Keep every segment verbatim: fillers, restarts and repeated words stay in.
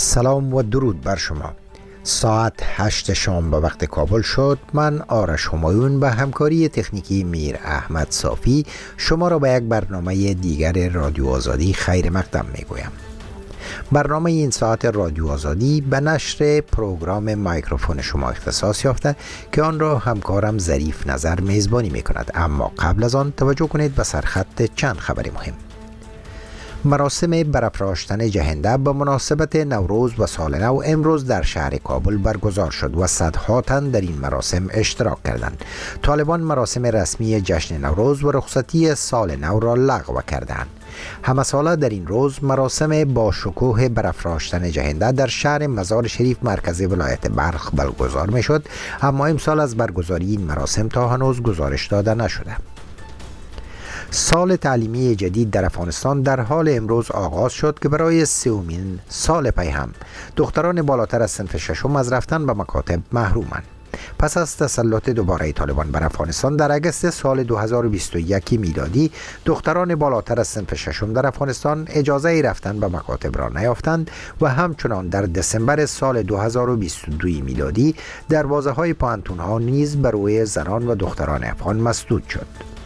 سلام و درود بر شما. ساعت هشت شام به وقت کابل شد. من آرش همایون به همکاری تکنیکی میر احمد صافی شما را به یک برنامه دیگر رادیو آزادی خیر مقدم می گویم. برنامه این ساعت رادیو آزادی به نشر پروگرام میکروفون شما اختصاص یافته که آن را همکارم ظریف نظر میزبانی می کند. اما قبل از آن توجه کنید به سرخط چند خبر مهم. مراسم برافراشتن جهنده به مناسبت نوروز و سال نو امروز در شهر کابل برگزار شد و صدها تن در این مراسم اشتراک کردند. طالبان مراسم رسمی جشن نوروز و رخصتی سال نو را لغو کردند. همه ساله در این روز مراسم با شکوه برافراشتن جهنده در شهر مزار شریف مرکز ولایت بلخ برگزار می شد، اما امسال از برگزاری این مراسم تا هنوز گزارش داده نشده. سال تعلیمی جدید در افغانستان در حال امروز آغاز شد که برای سومین سال پی هم دختران بالاتر از صنف ششم از رفتن به مکاتب محرومند. پس از تسلط دوباره طالبان بر افغانستان در اگست سال دو هزار و بیست و یک میلادی دختران بالاتر از صنف ششم در افغانستان اجازه رفتن به مکاتب را نیافتند و همچنان در دسامبر سال دو هزار و بیست و دو میلادی دروازه های پانتون ها نیز بر روی زنان و دختران افغان مسدود شد.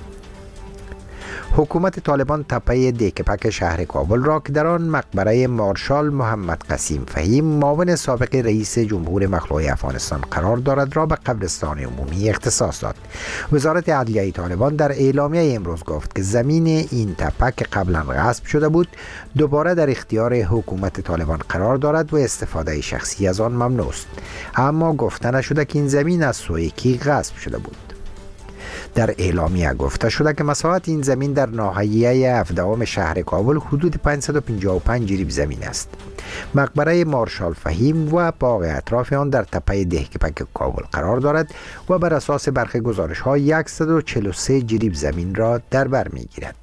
حکومت طالبان تپه دیکپک شهر کابل را که در آن مقبره مارشال محمد قسیم فهیم معاون سابق رئیس جمهور مخلوع افغانستان قرار دارد را به قبرستان عمومی اختصاص داد. وزارت عدلیه طالبان در اعلامیه امروز گفت که زمین این تپه که قبلا غصب شده بود دوباره در اختیار حکومت طالبان قرار دارد و استفاده شخصی از آن ممنوع است، اما گفته نشده که این زمین از سوی کی غصب شده بود. در اعلامیه گفته شده که مساحت این زمین در ناحیه هفدهم شهر کابل حدود پانصد و پنجاه و پنج جریب زمین است. مقبره مارشال فهیم و باغ اطراف آن در تپه دهکپک کابل قرار دارد و بر اساس برخی گزارش‌ها صد و چهل و سه جریب زمین را در بر می‌گیرد.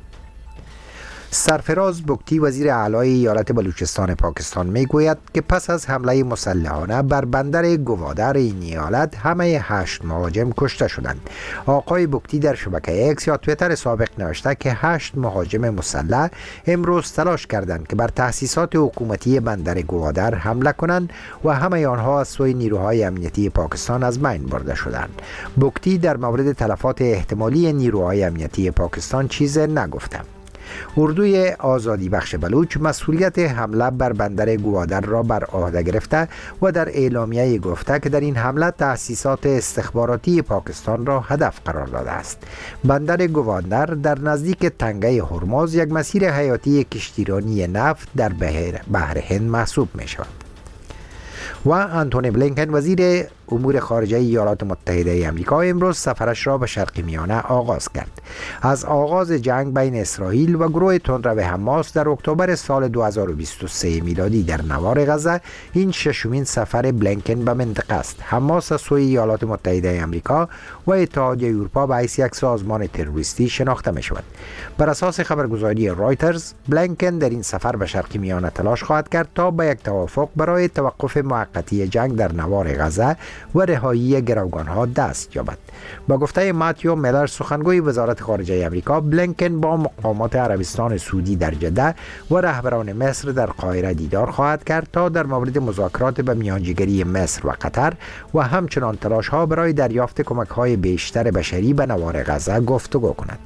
سرفراز بگتی وزیر اعلی ایالت بلوچستان پاکستان میگوید که پس از حمله مسلحانه بر بندر گوادر این ایالت همه هشت مهاجم کشته شدند. آقای بگتی در شبکه اکس یا توییتر سابق نوشته که هشت مهاجم مسلح امروز تلاش کردند که بر تأسیسات حکومتی بندر گوادر حمله کنند و همه آنها از سوی نیروهای امنیتی پاکستان از بین برده شدند. بگتی در مورد تلفات احتمالی نیروهای امنیتی پاکستان چیز نگفته. اردوی آزادی بخش بلوچ مسئولیت حمله بر بندر گوادر را بر عهده گرفته و در اعلامیه گفته که در این حمله تأسیسات استخباراتی پاکستان را هدف قرار داده است. بندر گوادر در نزدیک تنگه هرمز یک مسیر حیاتی کشتیرانی نفت در بحر هند محسوب می شود. و آنتونی بلینکن وزیر امور خارجه ایالات متحده آمریکا امروز سفرش را به شرق میانه آغاز کرد. از آغاز جنگ بین اسرائیل و گروه تندرو حماس در اکتبر سال دو هزار و بیست و سه میلادی در نوار غزه این ششمین سفر بلینکن به منطقه است. حماس از سوی ایالات متحده آمریکا و اتحادیه اروپا به حیث یک سازمان تروریستی شناخته می شود. بر اساس خبرگزاری رایترز بلینکن در این سفر به شرق میانه تلاش خواهد کرد تا به یک توافق برای توقف موقتی جنگ در نوار غزه و رهایی گروگانها دست یابد. با گفته ماتیو میلر سخنگوی وزارت خارجه آمریکا، بلینکن با مقامات عربستان سعودی در جده و رهبران مصر در قاهره دیدار خواهد کرد تا در مورد مذاکرات به میانجیگری مصر و قطر و همچنان تلاش‌ها برای دریافت کمک‌های بیشتر بشری به نوار غزه گفتگو کند.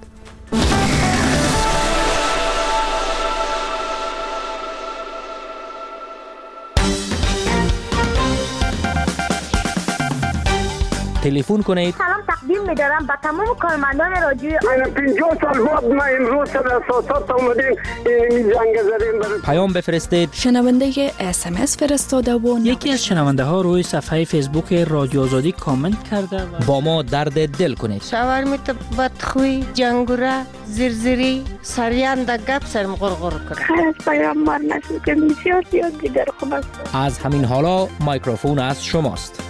تلفن کنید. سلام تقدیم می‌دارم به تمام کارمندان رادیو. من پنجاه سال بعد ما امروز در اساسات اومدیم این جنگ زدیم. پیام بفرستید. شنونده اس ام اس فرستاده و یکی از شنونده ها روی صفحه فیسبوک رادیو آزادی کامنت کرده و با ما درد دل کنید. شاورمیت بدخوی، جنگوره، زرزری، سریان در گپ سرم غرغر کنه. خیر از پیامبر نشد که بسیار زیاد دیگر خوب است. از همین حالا میکروفون از شماست.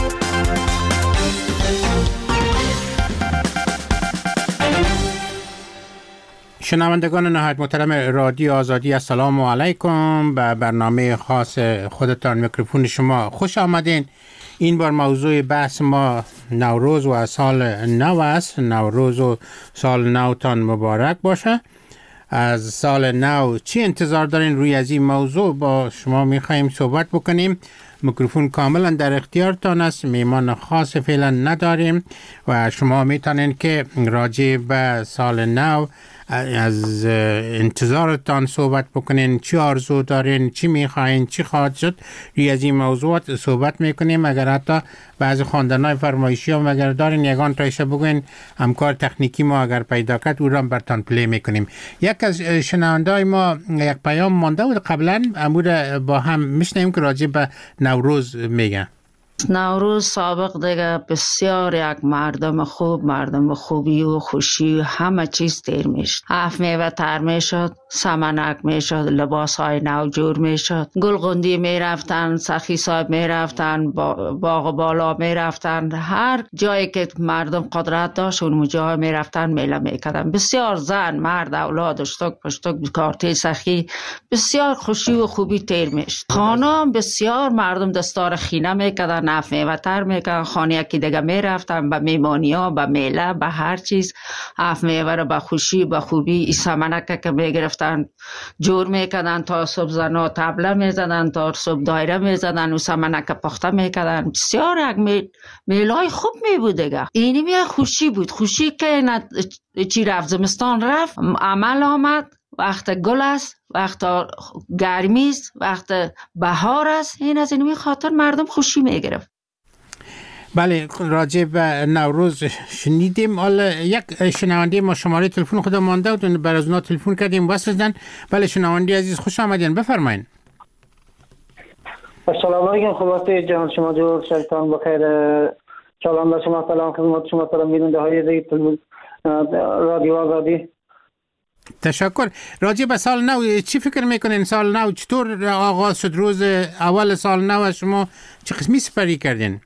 شنوندگان نهایت محترم رادیو آزادی، السلام علیکم. به برنامه خاص خودتان میکروفون شما خوش آمدین. این بار موضوع بحث ما نوروز و سال نو است. نوروز و سال نوتان مبارک باشه. از سال نو چی انتظار دارین روی از این موضوع با شما میخواییم صحبت بکنیم. میکروفون کاملا در اختیارتان است، میمان خاص فعلا نداریم و شما میتونین که راجع به سال نو از انتظارتان صحبت بکنین، چی آرزو دارین، چی میخواین، چی خواهد شد. روی از این موضوعات صحبت میکنیم. اگر حتی بعضی خواندن‌های فرمایشی هم اگر دارین یگان تایشه بگوین، همکار تکنیکی ما اگر پیدا کرد او را برتان پلی میکنیم. یک از شنونده‌های ما یک پیام مانده بود قبلا، امور با هم میشنیم که راجع به نوروز میگن. نوروز سابق دیگه بسیار یک مردم خوب، مردم خوبی و خوشی و همه چیز تیر میشد. هفت میوه تر میشد، سمنک میشد، لباس های نو جور میشد، گلغندی میرفتن، سخی صاحب میرفتن، باغ بالا میرفتن، هر جایی که مردم قدرت داشت اون جای میرفتن میله میکردن. بسیار زن، مرد، اولاد، اشتک پشتک، کارتی سخی، بسیار خوشی و خوبی تیر میشد. خانم بسیار مردم دستار خینه میکردن، نف میوتر میکن، خانه یکی دیگه میرفتن به میمانی ها، به میله، به هر چیز. هفت میوه رو به خوشی به خوبی ای سمنک که میگرفتن جور میکردن، تا صبح زنا تبله میزدن، تا صبح دایره میزدن و سمنک پخته میکردن. بسیار یک میل میلای خوب میبود دیگه. اینی می خوشی بود، خوشی که چی رفت زمستان رفت، عمل آمد، وقت گل است، وقت گرمی است، وقت بهار است. این از این خاطر مردم خوشی میگرفت. بله، راجع به نوروز شنیدیم. حالا یک شنونده ما شماره تلفن خود مانده و بر از اونا تلفن کردیم وصل. بله شنونده عزیز خوش آمدین، بفرمایید. السلام علیکم، خدمت جان شما جور شیطان بخیر. سلام به شما، سلام خدمت شما، سلام بیننده های رادیو آزادی. تشکر. راجع به سال نو چی فکر میکنین؟ سال نو چطور آغاز شد؟ روز اول سال نو شما چه قسمی سپری کردین؟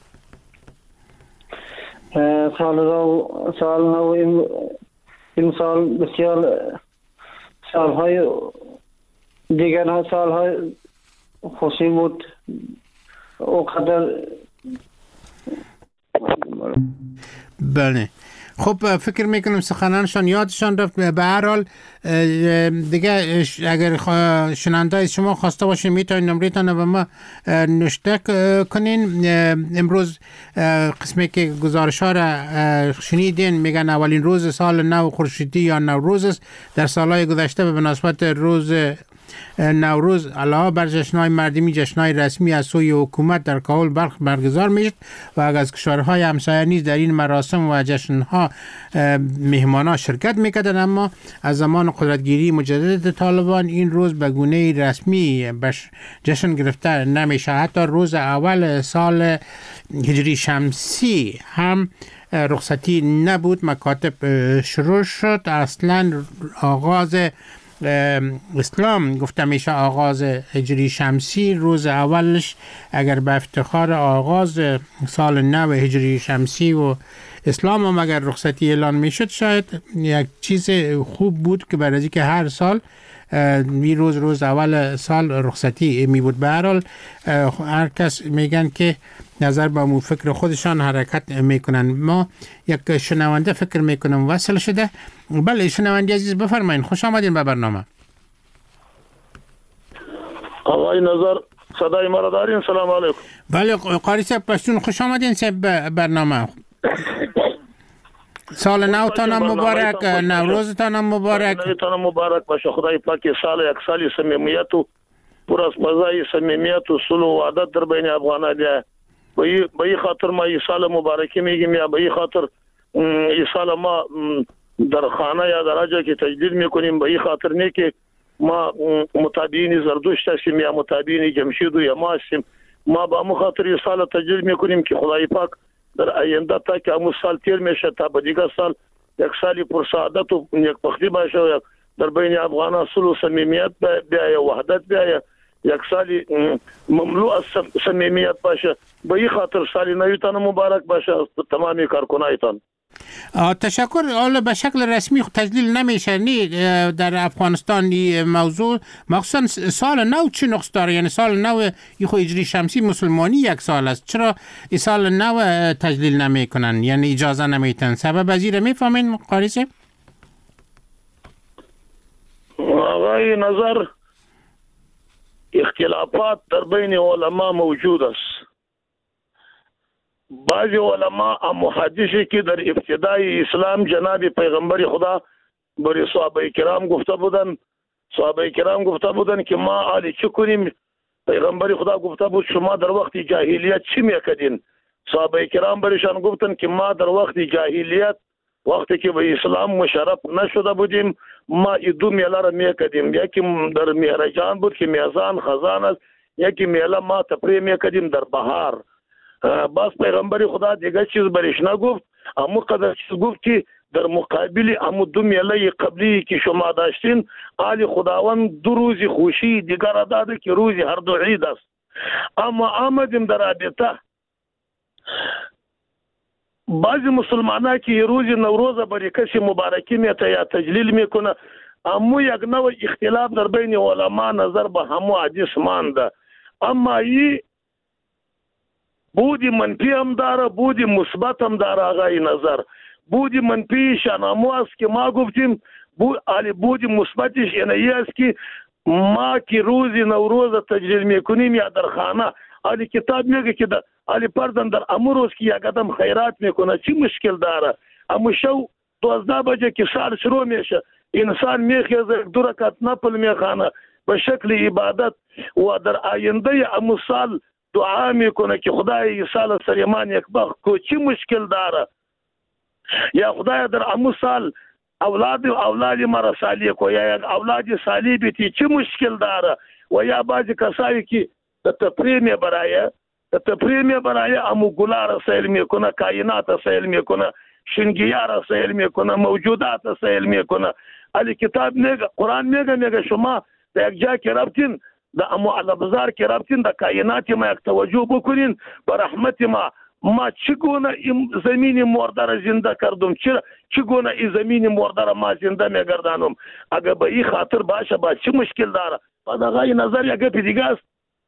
سال نو سال نو این, این سال بسیار سالهای دیگر سالهای خوشی بود. اوقدر بله. خب فکر میکنم سخنانشان یادشان رفت. به هر حال دیگه اگر شنونده شما خواسته باشین میتونین نمرتان و ما نوشته کنین. امروز قسمی که گزارش ها را شنیدین میگن اولین روز سال نو خورشیدی یا نوروز است. در سالهای گذشته به مناسبت روز نوروز علاوه بر جشن‌های مردمی، جشن‌های رسمی از سوی حکومت در کابل برخ برگزار میشد و از کشورهای همسایه نیز در این مراسم و جشن‌ها مهمانان شرکت میکردند. اما از زمان قدرتگیری مجدد طالبان این روز به گونه رسمی جشن گرفته نمیشه. حتی روز اول سال هجری شمسی هم رخصتی نبود. مکاتب شروع شد. اصلا آغاز اسلام گفته میشه آغاز هجری شمسی، روز اولش اگر به افتخار آغاز سال نو هجری شمسی و اسلام هم اگر رخصتی اعلان میشد شاید یک چیز خوب بود که برای که هر سال می روز روز اول سال رخصتی می بود. به هر حال هر کس میگن که نظر به مو فکر خودشان حرکت میکنن. ما یک شنونده فکر میکنم وصل شده. بله شنونده عزیز بفرمایید، خوش آمدین به برنامه. آقای نظر صدای ما را دارین؟ سلام علیکم. بله قاری صاحب پشتون خوش آمدین به برنامه. سال نوتان مبارک، نوروزتان مبارک. نوروزتان مبارک باشه. خدای پاک سال یک سالی صمیمیت و پر از مزه صمیمیت و صلح و وحدت در بین افغانان بیاید. به این خاطر ما این سال مبارکی میگیم، یا به این خاطر این سال ما در خانه یا در جایی که تجدید میکنیم به این خاطر نه که ما متابعین زردشت هستیم یا متابعین جمشید و یا ما هستیم. ما به همون خاطر این سال تجدید میکنیم که خدای پاک در آینده تا که همون سال تیر میشه تا به دیگه سال یک سالی پر سعادت و یک پختی باشه و در بین افغانان صلح و صمیمیت بیاید، وحدت بیاید، یک سالی مملو از صمیمیت باشه. به این خاطر سالی نویتان مبارک باشه تمامی کارکنایتان. تشکر. حالا به شکل رسمی تجلیل نمیشه نی در افغانستان موضوع، مخصوصا سال نو چه نقص داره؟ یعنی سال نو یخو هجری شمسی مسلمانی یک سال است، چرا این سال نو تجلیل نمیکنن؟ یعنی اجازه نمیتن؟ سبب ازیره میفهمین قاری صاحب؟ آقای نظر اختلافات در بین علما موجود است. بعضی علما هم محدثی که در ابتدای اسلام جناب پیغمبر خدا برای صحابه کرام گفته بودن صحابه کرام گفته بودن که ما آلی چی کنیم؟ پیغمبر خدا گفته بود شما در وقت جاهلیت چی میکردین؟ صحابه کرام برایشان گفتن که ما در وقت جاهلیت وقتی که به اسلام مشرف نشده بودیم ما دو میله را میکردیم. یکی در مهرجان بود که میزان خزان است، یکی میله ما تفریح میکردیم در بهار. باز پیغمبر خدا دیگه چیز برش نگفت، اما قدر چیز گفت که در مقابل امو دو میله قبلی که شما داشتین آل خداوند دو روزی خوشی دیگر داده که روزی هر دو عید است. اما آمدیم در رابطه بعضی مسلمانان که یه روز نوروز برای کسی مبارکی میته یا تجلیل میکنه، اما یک نوع اختلاف در بین علما نظر به همو حدیث مانده. اما ای بودی منفی هم داره بودی مثبت هم داره. آقای نظر بودی منفی شنامو است که ما گفتیم بود علی بودی مثبتش اینه است که ما که روز نوروز تجلیل میکنیم یا در خانه علی کتاب میگه که در علی پردن در امروز که یک آدم خیرات میکنه چی مشکل داره؟ اما شو دوازده بجه که سال شروع میشه انسان میخیزه دو رکعت نفل میخانه به شکل عبادت و در آینده امو سال دعا میکنه که خدای سال سلیمان یک بخت کو چی مشکل داره؟ یا خدای در امو سال اولاد اولاد مرا صالح کو یا اولاد صالح بیتی چی مشکل داره؟ و یا بعضی کسایی که تفریح می برای تفریح می برای امو گلا را سیل میکنه، کائنات را سیل میکنه، شنگیا را سیل میکنه، موجودات را سیل میکنه. علی کتاب میگه قرآن میگه میگه شما در یک جا که رفتین در امو الابزار که رفتین در کائنات ما یک توجه بکنین به رحمت ما ما چگونه این زمین مرده را زنده کردم، چرا چگونه این زمین مرده را ما زنده میگردانم. اگر به این خاطر باشه با چه مشکل داره؟ بعد آقای نظر یک گپ دیگه است.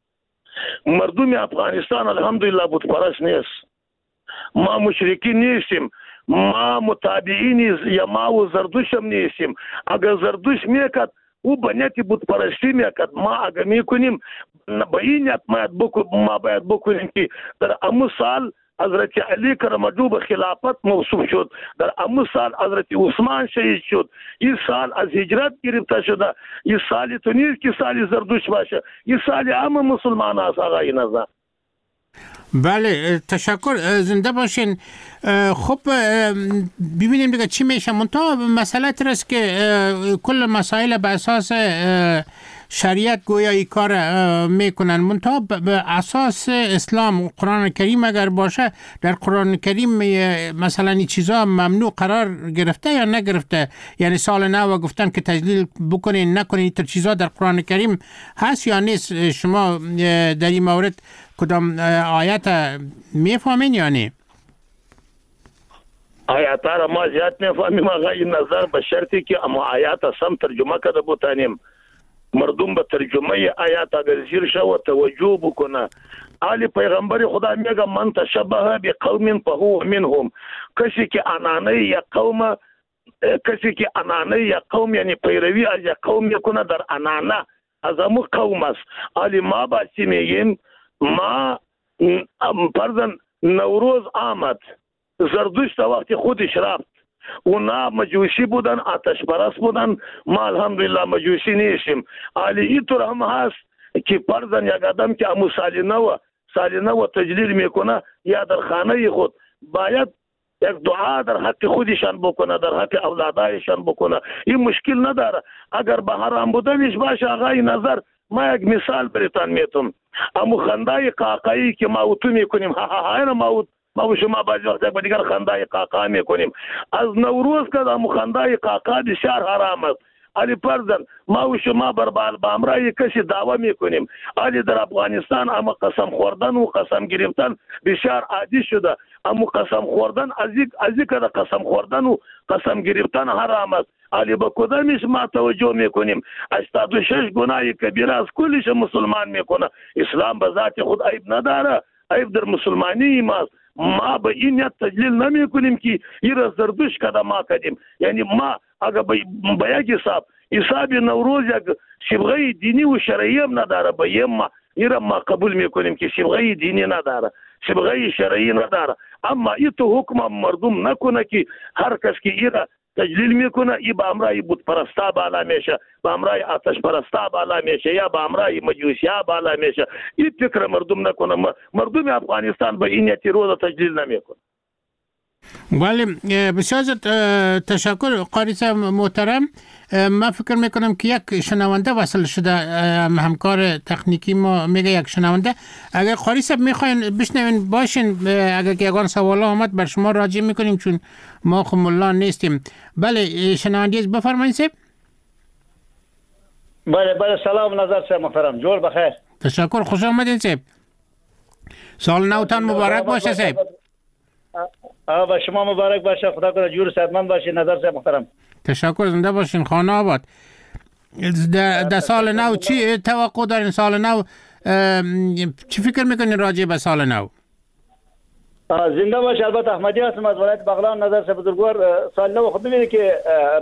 مردم افغانستان الحمدلله بت پرست نیست، ما مشرکین نیستیم، ما متابعین یا ما و زردوش هم نیستیم. اگر زردوش میکرد او بنیت بت پرستی میکرد، ما اگر میکنیم به این نیت ما باید بکنیم که در امو سال حضرت علی کرم به خلافت موصوف شد، در امو سال حضرت عثمان شهید شد، این سال از هجرت گرفته شده، این سال تو نیست که سال زردوش باشه، این سال عام مسلمان است. آقای نظر بله تشکر، زنده باشین. خب ببینیم دیگه چی میشه. منتها مسئله ترست که کل مسائل به اساس شریعت گویا ای کار میکنن، منتها به اساس اسلام قرآن کریم اگر باشه در قرآن کریم مثلا این چیزا ممنوع قرار گرفته یا نگرفته؟ یعنی سال نو گفتن که تجلیل بکنین نکنین، تر چیزا در قرآن کریم هست یا نیست؟ شما در این مورد کدام آیت میفهمین یا نه؟ آیات را ما زیاد میفهمیم آقای نظر، به شرطی که اما آیات سم ترجمه کرده بودنیم. مردم به ترجمه آیات اگر زیر شو و توجه بکنه. آل پیغمبر خدا میگه من تشبه بقوم فهو منهم. کسی که انانه یک قوم کسی که انانه یک قوم یعنی پیروی از یک قوم میکنه در انانه از امو قوم است. آل ما باسی میگیم ما پردن نوروز آمد، زردشت وقتی خودش رفت، اونا مجوسی بودن، آتش پرست بودن، ما الحمدلله مجوسی نیستیم. آلی اینطور هم هست که پردن یک آدم که امو سالی نو سالی نو تجلیل میکنه یا در خانه خود باید یک دعا در حق خودشان بکنه، در حق اولادایشان بکنه. این مشکل نداره. اگر به حرام بودنش باشه آقای نظر، ما یک مثال براتون میتونم. امو خندای قاقایی که ما اوتو میکنیم، ها ها ها اینا ما اوت ما و شما بعضی وقت با دیگر خندای قاقا میکنیم. از نوروز که امو خندای قاقا بسیار حرام است. علی پردن ما و شما بر بال بامرای کسی دعوا میکنیم. علی در افغانستان اما قسم خوردن و قسم گرفتن بسیار عادی شده. اما قسم خوردن از یک از یک قسم خوردن و قسم گرفتن حرام است. علی با کدامش ما توجه میکنیم؟ هشتاد و شش گناه کبیره از کلش مسلمان میکنه. اسلام به ذات خود عیب نداره، عیب در مسلمانی ماست. ما به این نیت تجلیل نمی کنیم که این را زردوش کده ما کردیم. یعنی ما اگر به یک حساب حساب نوروز یک صبغه دینی و شرعی هم نداره، به ما این را ما قبول میکنیم که صبغه دینی نداره، صبغه شرعی نداره. اما این تو حکم مردم نکنه که هر کس که این را تجلیل میکنه ای به امرای بت پرستا بالا میشه، به امرای آتش پرستا بالا میشه، یا به امرای مجوسیا بالا میشه. این فکر مردم نکنه. مردم افغانستان به این نیت روز تجلیل نمیکنه. ولی بسیار تشکر قاری صاحب محترم. من فکر میکنم که یک شنونده وصل شده، همکار تکنیکی ما میگه یک شنونده. اگر قاری صاحب میخواین بشنوین باشین، اگر که یگان سوال آمد بر شما راجع میکنیم چون ما خو ملا نیستیم. بله شنونده بفرمایید صاحب. بله بله سلام نظر صاحب محترم، جور بخیر. تشکر، خوش آمدین صاحب. سال نوتان مبارک باشه صاحب. آقا شما مبارک باشه، خدا کنه جور صحتمند باشین نظر صاحب محترم. تشکر، زنده باشین، خانه آباد. در, در سال نو چی توقع دارین؟ سال نو چی فکر میکنین راجع به سال نو؟ زنده باشه. البته احمدی هستم از ولایت بغلان. نظر صاحب بزرگوار، سال نو خود میبینید که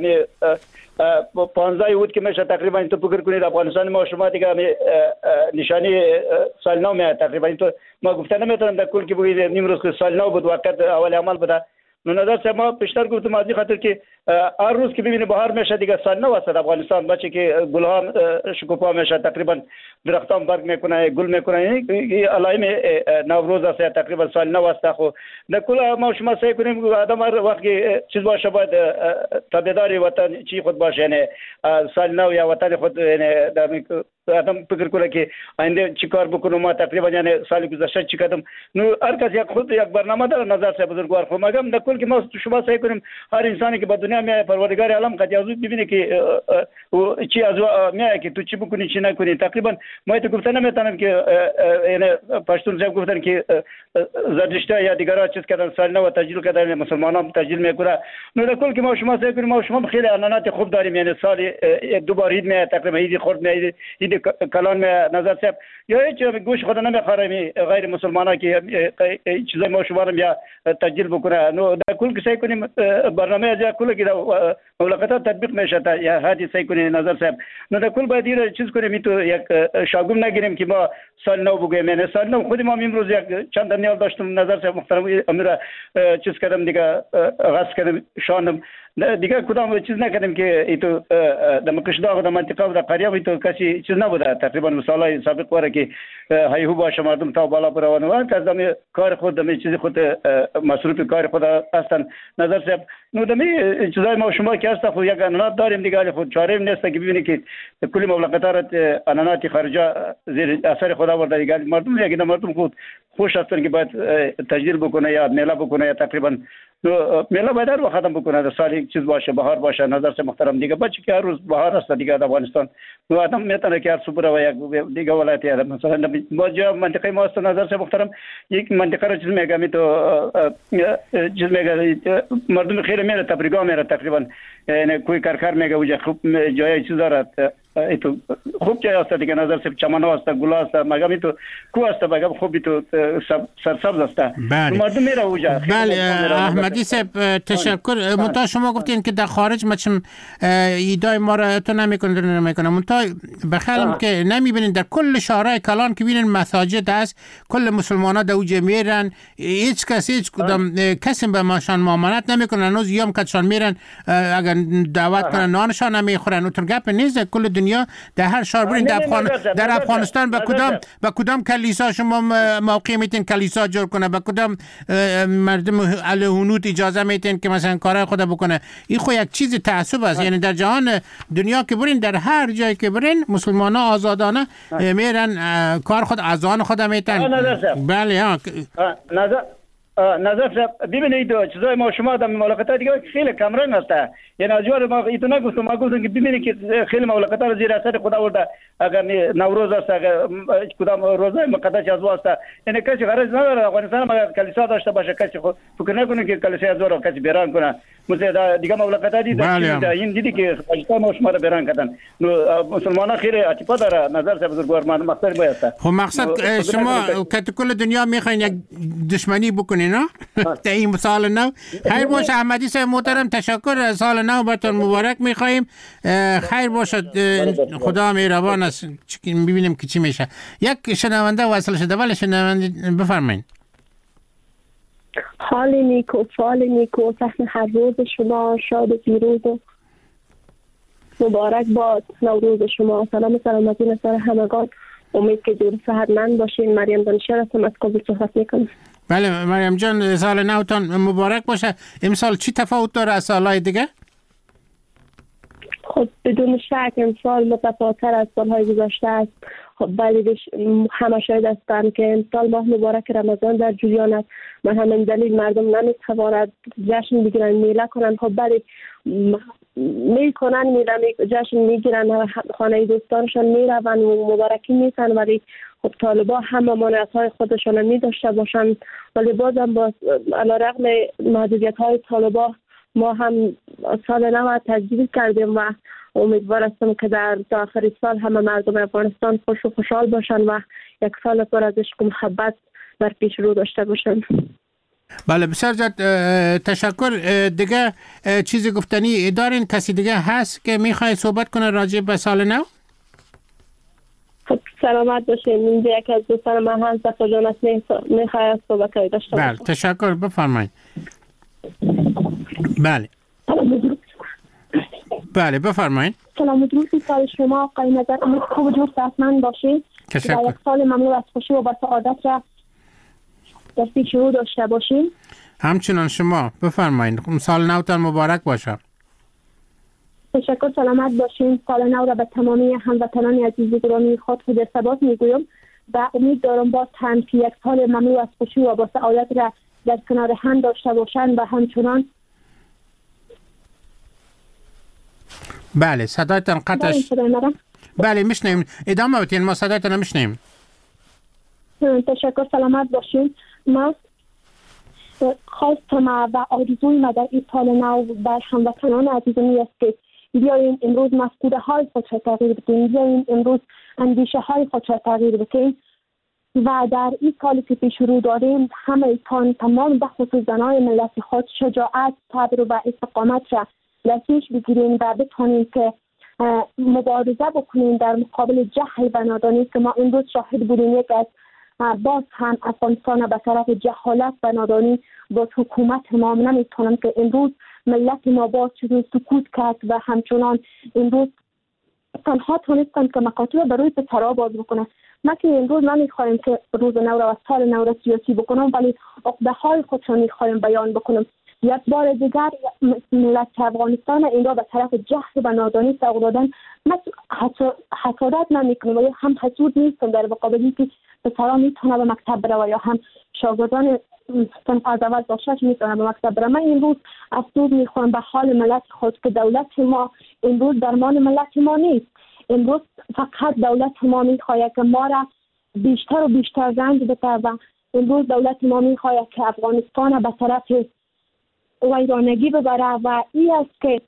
پانزده بود که میشه تقریبا این تو فکر کنید افغانستان ما شما دیگه نشانی سال نو میاد تقریبا این تو ما گفته نمیتونم در کل که بگید نیم روز که سال نو بود وقت اول عمل بوده. نو نظر صاحب ما پیشتر گفتم از این خاطر که هر روز که ببینید بهار میشه دیگه سال نو است افغانستان. بچه که گلها شکوفا میشه، تقریبا درختان برگ میکنه، گل میکنه، یعنی علائم نوروز است تقریبا سال نو است. خو در کل ما شما سعی کنیم آدم هر وقت که چیز باشه باید تابعدار وطن چی خود باشه، یعنی سال نو یا وطن خود، یعنی آدم فکر کنه که آینده چی کار بکنم. ما تقریبا یعنی سال گذشته چی کردم. نو هر کس یک خود یک برنامه داره نظر صاحب بزرگوار. خو مگم در کل که ما شما سعی کنیم هر انسانی که به دنیا میاد پروردگار عالم قد یازو ببینه که چی از میاد که تو چی بکنی چی نکنی. تقریبا ما تو گفتن نمیتونم که یعنی پشتون صاحب گفتن که زردشتی یا دیگرها چیز کردن سال نو تجلیل کردن، مسلمانان تجلیل میکنه. نو در کل که ما شما سعی کنیم ما شما خیلی انانات خوب داریم، یعنی سال یک دو بار عید میاد تقریبا، عید خرد میاد، عید کلان میاد نظر صاحب، یا هیچ گوش خود نمیخوره غیر مسلمانا که چیزای ما شما رو یا تجلیل بکنه. نو در کل که سعی کنیم برنامه از کل که ملاقات تطبیق میشه یا حدی سعی کنیم نظر صاحب. نو در کل باید این چیز کنیم تو یک شاگم نگیریم که ما سال نو بگیم. یعنی سال نو خود ما امروز یک چند دنیال داشتم نظر صاحب محترم امیر چیز کردم دیگه آغاز کردم شانم دیگه کدام چیز نکردیم که ایتو در مقشداغ در منطقه و در قریه ایتو کسی چیز نبوده. تقریبا مثالای سابق واره که هیهو باشه مردم تا بالا بروانه و که از دمی کار خود دمی چیز خود مصروف کار خود هستن نظر صاحب. نو دمی چیزای ما شما که هست خود یک انانات داریم دیگه، خود چاره نیست که ببینید که کلی مملکتات انانات خارجه زیر اثر خدا ورده دیگه. مردم یکی مردم خود خوش هستن که باید تجلیل بکنه یا میله بکنه یا تقریبا میله باید هر وقت ختم بکنه. در سال یک چیز باشه، بهار باشه نظر سے محترم دیگه. بچه که هر روز بهار است دیگه در افغانستان. نو آدم میتونه که هر صبح و یک دیگه ولایت یا مثلا با جا منطقه ما است نظر سے محترم یک منطقه را چیز میگه می تو چیز میگه مردم خیلی میره تبریگا میره تقریبا، یعنی کوی کارکار میگه وجه خوب جای چیز دارد ایتو خوب جای است دیگه نظر سے چمن است گل است مگه تو کو است مگه خوب تو سرسبز است. مردم میره وجه. بله احمدی صاحب تشکر. منتها شما گفتین که در خارج مچم ایدای ما را تو نمیکنه نمیکنه، منتها بخیرم که نمیبینین در کل شهرهای کلان که ببینین مساجد هست، کل مسلمانا در اوج میرن، هیچ کس هیچ کدام کسی به ماشان مامانت نمیکنن. هنوز یوم کدشان میرن اگر دعوت کنن نانشان نمیخورن. اون گپ نیست. کل دنیا در هر شهر برین در افغان در افغانستان به کدام به کدام کلیسا شما موقع میتین کلیسا جور کنه، به کدام مردم اهل هنوت اجازه میتین که مثلا کارهای خود بکنه. این خو یک چیز تعصب است. یعنی در جهان دنیا که برین در هر جایی که برین مسلمانا آزادانه میرن کار خود اذان خود میتن. بله ها نظر نظر صاحب ببینید چیزای ما شما در مملکت‌های دیگه خیلی کمرنگ هست. یعنی از جوار ما ایتو نگفتم ما گفتم که ببینید که خیلی مملکت‌ها رو زیر اثر خدا ورده. اگر نوروز است اگر کدام روزه مقدس از واسط، یعنی کسی غرض نداره افغانستان مگر کلیسا داشته باشه. کسی فکر نکنه که کلیسا از ور کسی بیران کنه. مثلا دیگه مملکت‌ها دیگه این دیدی که پاکستان ما شما رو بیران کردن. مسلمان‌ها خیلی اتفاق داره نظر صاحب بزرگوار. من مقصد باید است. خب مقصد شما که کل دنیا میخواین یک دشمنی بکنین اینا در این سال نو. خیر باشه احمدی صاحب محترم، تشکر. سال نو براتون مبارک میخواییم. خیر باشد، خدا مهربان است. ببینیم که چی میشه. یک شنونده وصل شده. ولی شنونده بفرمایید. حال نیکو، فال نیکو، صحن هر روز شما شاد و پیروز و مبارک باد نوروز شما. سلام سلامتی نصر همگان. امید که جور صحتمند باشین. مریم دانشور هستم، از کابل صحبت میکنم. بله مریم جان، سال نوتان مبارک باشه. امسال چی تفاوت داره از سالهای دیگه؟ خب بدون شک امسال متفاوت‌تر از سالهای گذشته است. خب ولی همه شاید هستند که امسال ماه مبارک رمضان در جریان است. من همین دلیل مردم نمیتوانند جشن بگیرن، میله کنند. خب ولی میکنن میله می جشن میگیرن، خانه دوستانشان میروند و مبارکی میسن. ولی خب طالبا هم ممانعت‌های خودشان میداشته باشند. ولی بازم با علیرغم محدودیت‌های طالبا ما هم سال نو تجدید کردیم و امیدوار هستم که در آخر سال همه مردم افغانستان خوش و خوشحال باشن و یک سال پر از عشق و محبت در پیش رو داشته باشن. بله بسیار زیاد تشکر. دیگه چیزی گفتنی دارین؟ کسی دیگه هست که میخواد صحبت کنه راجع به سال نو؟ خب سلامت باشین. اینجا یکی از دوستان من هست صفا جان است، میخواد صحبت کنید داشته باشم. بله تشکر، بفرمایید. بله بله بفرمایید. سلام و درود سال شما آقای نظر. امید خوب و جور صحتمند باشید. تشکر. و یک سال مملو از خوشی و با سعادت را در پیش رو داشته باشین. همچنان شما بفرمایید. سال نوتان مبارک باشه. تشکر. سلامت باشین. سال نو را به تمامی هموطنان عزیز گرامی خود خود ارتباط میگویم و امید دارم باز هم که یک سال مملو از خوشی و با سعادت را در کنار هم داشته باشند و همچنان. بله صدایتان قطعش. بله میشنیم، ادامه بدین، ما صدایتان میشنیم. تشکر. سلامت باشین. ما خواستم و آرزوی ما در این سال نو بر هموطنان عزیزمی است که بیاییم امروز مفکوره های خود را تغییر بدیم، بیاییم امروز اندیشه های خود را تغییر بدیم و در این سالی که پیش رو داریم همه تان تمام به خصوص زنای ملت خود شجاعت، صبر و استقامت را در پیش بگیریم و بتوانیم که مبارزه بکنیم در مقابل جهل و نادانی که ما امروز شاهد بودیم. یک از باز هم افغانستان به طرف جهالت و نادانی با حکومت ما نمیتونم که امروز ملت ما باز شده سکوت کرد و همچنان امروز تنها تونستن که مکاتب برای پسرها باز بکنن. ما که امروز نمیخوایم که روز نو را و سال نو را سیاسی بکنم، ولی عقده های خود را میخوایم بیان بکنم. یک بار دیگر ملت افغانستان این را به طرف جهل و نادانی سوق دادن. من حسادت نمیکنم و هم حسود نیستم در مقابلی که پسرها میتونه به مکتب بره و یا هم شاگردان صنف از اول تا شش میتونه به مکتب بره. من امروز افسوس میخوام به حال ملت خود که دولت ما امروز درمان ملت ما نیست. امروز فقط دولت ما میخواهد که ما را بیشتر و بیشتر رنج بده و امروز دولت ما میخواهد که افغانستان به طرف ویرانگی ببره و این است که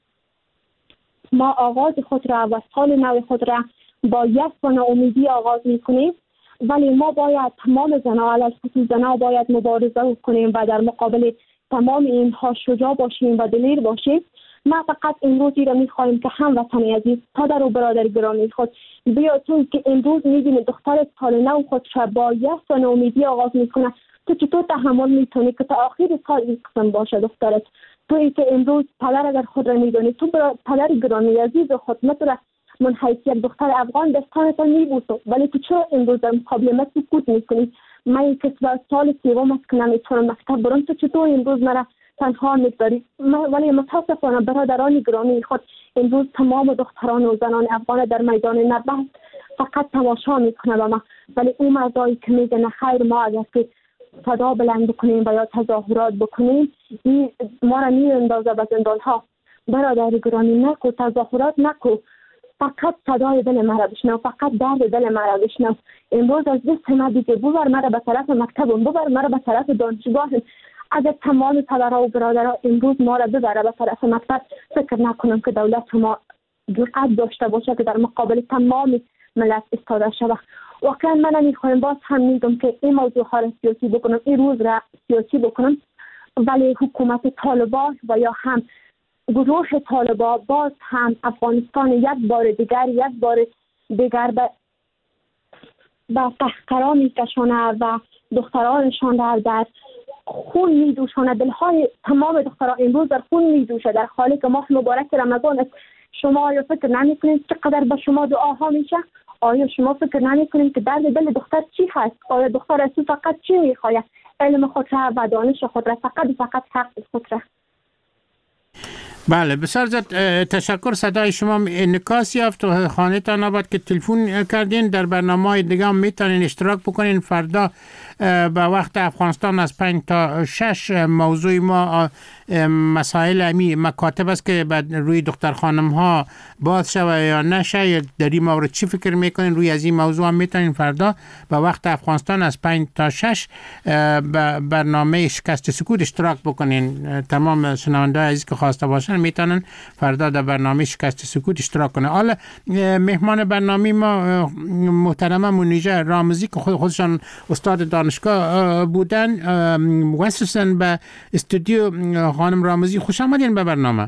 ما آغاز خود را و سال نو خود را با یک و ناامیدی آغاز میکنیم، ولی ما باید تمام زنها علیه خصوص زنها باید مبارزه کنیم و در مقابل تمام اینها شجاع باشیم و دلیر باشیم. ما فقط امروزی را میخواهیم که هموطن عزیز، پدر و برادر گرامی خود بیاتون که امروز میبینید دختر سال نو خود را با یک و ناامیدی آغاز میکنه. تو چطور تحمل میتونی که تا آخر سال این قسم باشه دخترت؟ تویی که امروز پدر اگر خود را میدونی، تو پدر گرامی عزیز خود مثل من حیثیت دختر افغان دستانتان میبوسم، ولی تو چرا امروز در مقابل من سکوت میکنی؟ من که سال سیوم است که نمیتونم مکتب برم، تو چطور امروز مرا تنها میگذاری؟ ولی متاسفانه برادران گرامی خود امروز تمام دختران و زنان افغان در میدان نبرد فقط تماشا میکنه و ما، ولی اون مردایی که میگه نه خیر ما اگر که صدا بلند بکنیم و یا تظاهرات بکنیم این ما را میاندازه به زندان ها. برادر گرامی نکو، تظاهرات نکو، فقط صدای دل مرا بشنو، فقط درد دل مرا بشنو. امروز از دست ما دیگه ببر مرا به طرف مکتبم، ببر مرا به طرف دانشگاهم. اگر تمام پدرها و برادرها امروز ما را ببره به طرف مکتب، فکر نکنم که دولت ما جرأت داشته باشه که در مقابل تمام ملت ایستاده شود. واقعا من نمیخوایم باز هم میگم که این موضوع ها را سیاسی بکنم، این روز را سیاسی بکنم، ولی حکومت طالبان و یا هم گروه طالبان باز هم افغانستان یک بار دیگر یک بار دیگر به به قهقرا میکشانه و دخترانشان را در خون میدوشانه. دلهای تمام دختران امروز در خون میدوشه در حالی که ماه مبارک رمضان است. شما آیا فکر نمی کنید چقدر به شما دعاها میشه؟ آیا شما فکر نمی کنید که درد دل دختر چی هست؟ آیا دختر از تو فقط چی میخواید؟ علم خود را و دانش خود را، فقط فقط حق خود را. بله بسیار زیاد تشکر. صدای شما انعکاس یافت و خانه تان آباد که تلفن کردین. در برنامه دیگه هم میتونین اشتراک بکنین. فردا به وقت افغانستان از پنج تا شش موضوع ما مسائل امی مکاتب است که بعد روی دختر خانم ها باز شوه یا نشه، در این مورد چی فکر میکنین؟ روی از این موضوع هم میتونین فردا به وقت افغانستان از پنج تا شش برنامه شکست سکوت اشتراک بکنین. تمام شنونده عزیز که خواسته باشن میتونن فردا در برنامه شکست سکوت اشتراک کنن. حالا مهمان برنامه ما محترمه منیژه رامزی که خود خودشان استاد دانشگاه بودن واسسن به استودیو. خانم رامزی خوش آمدین به برنامه.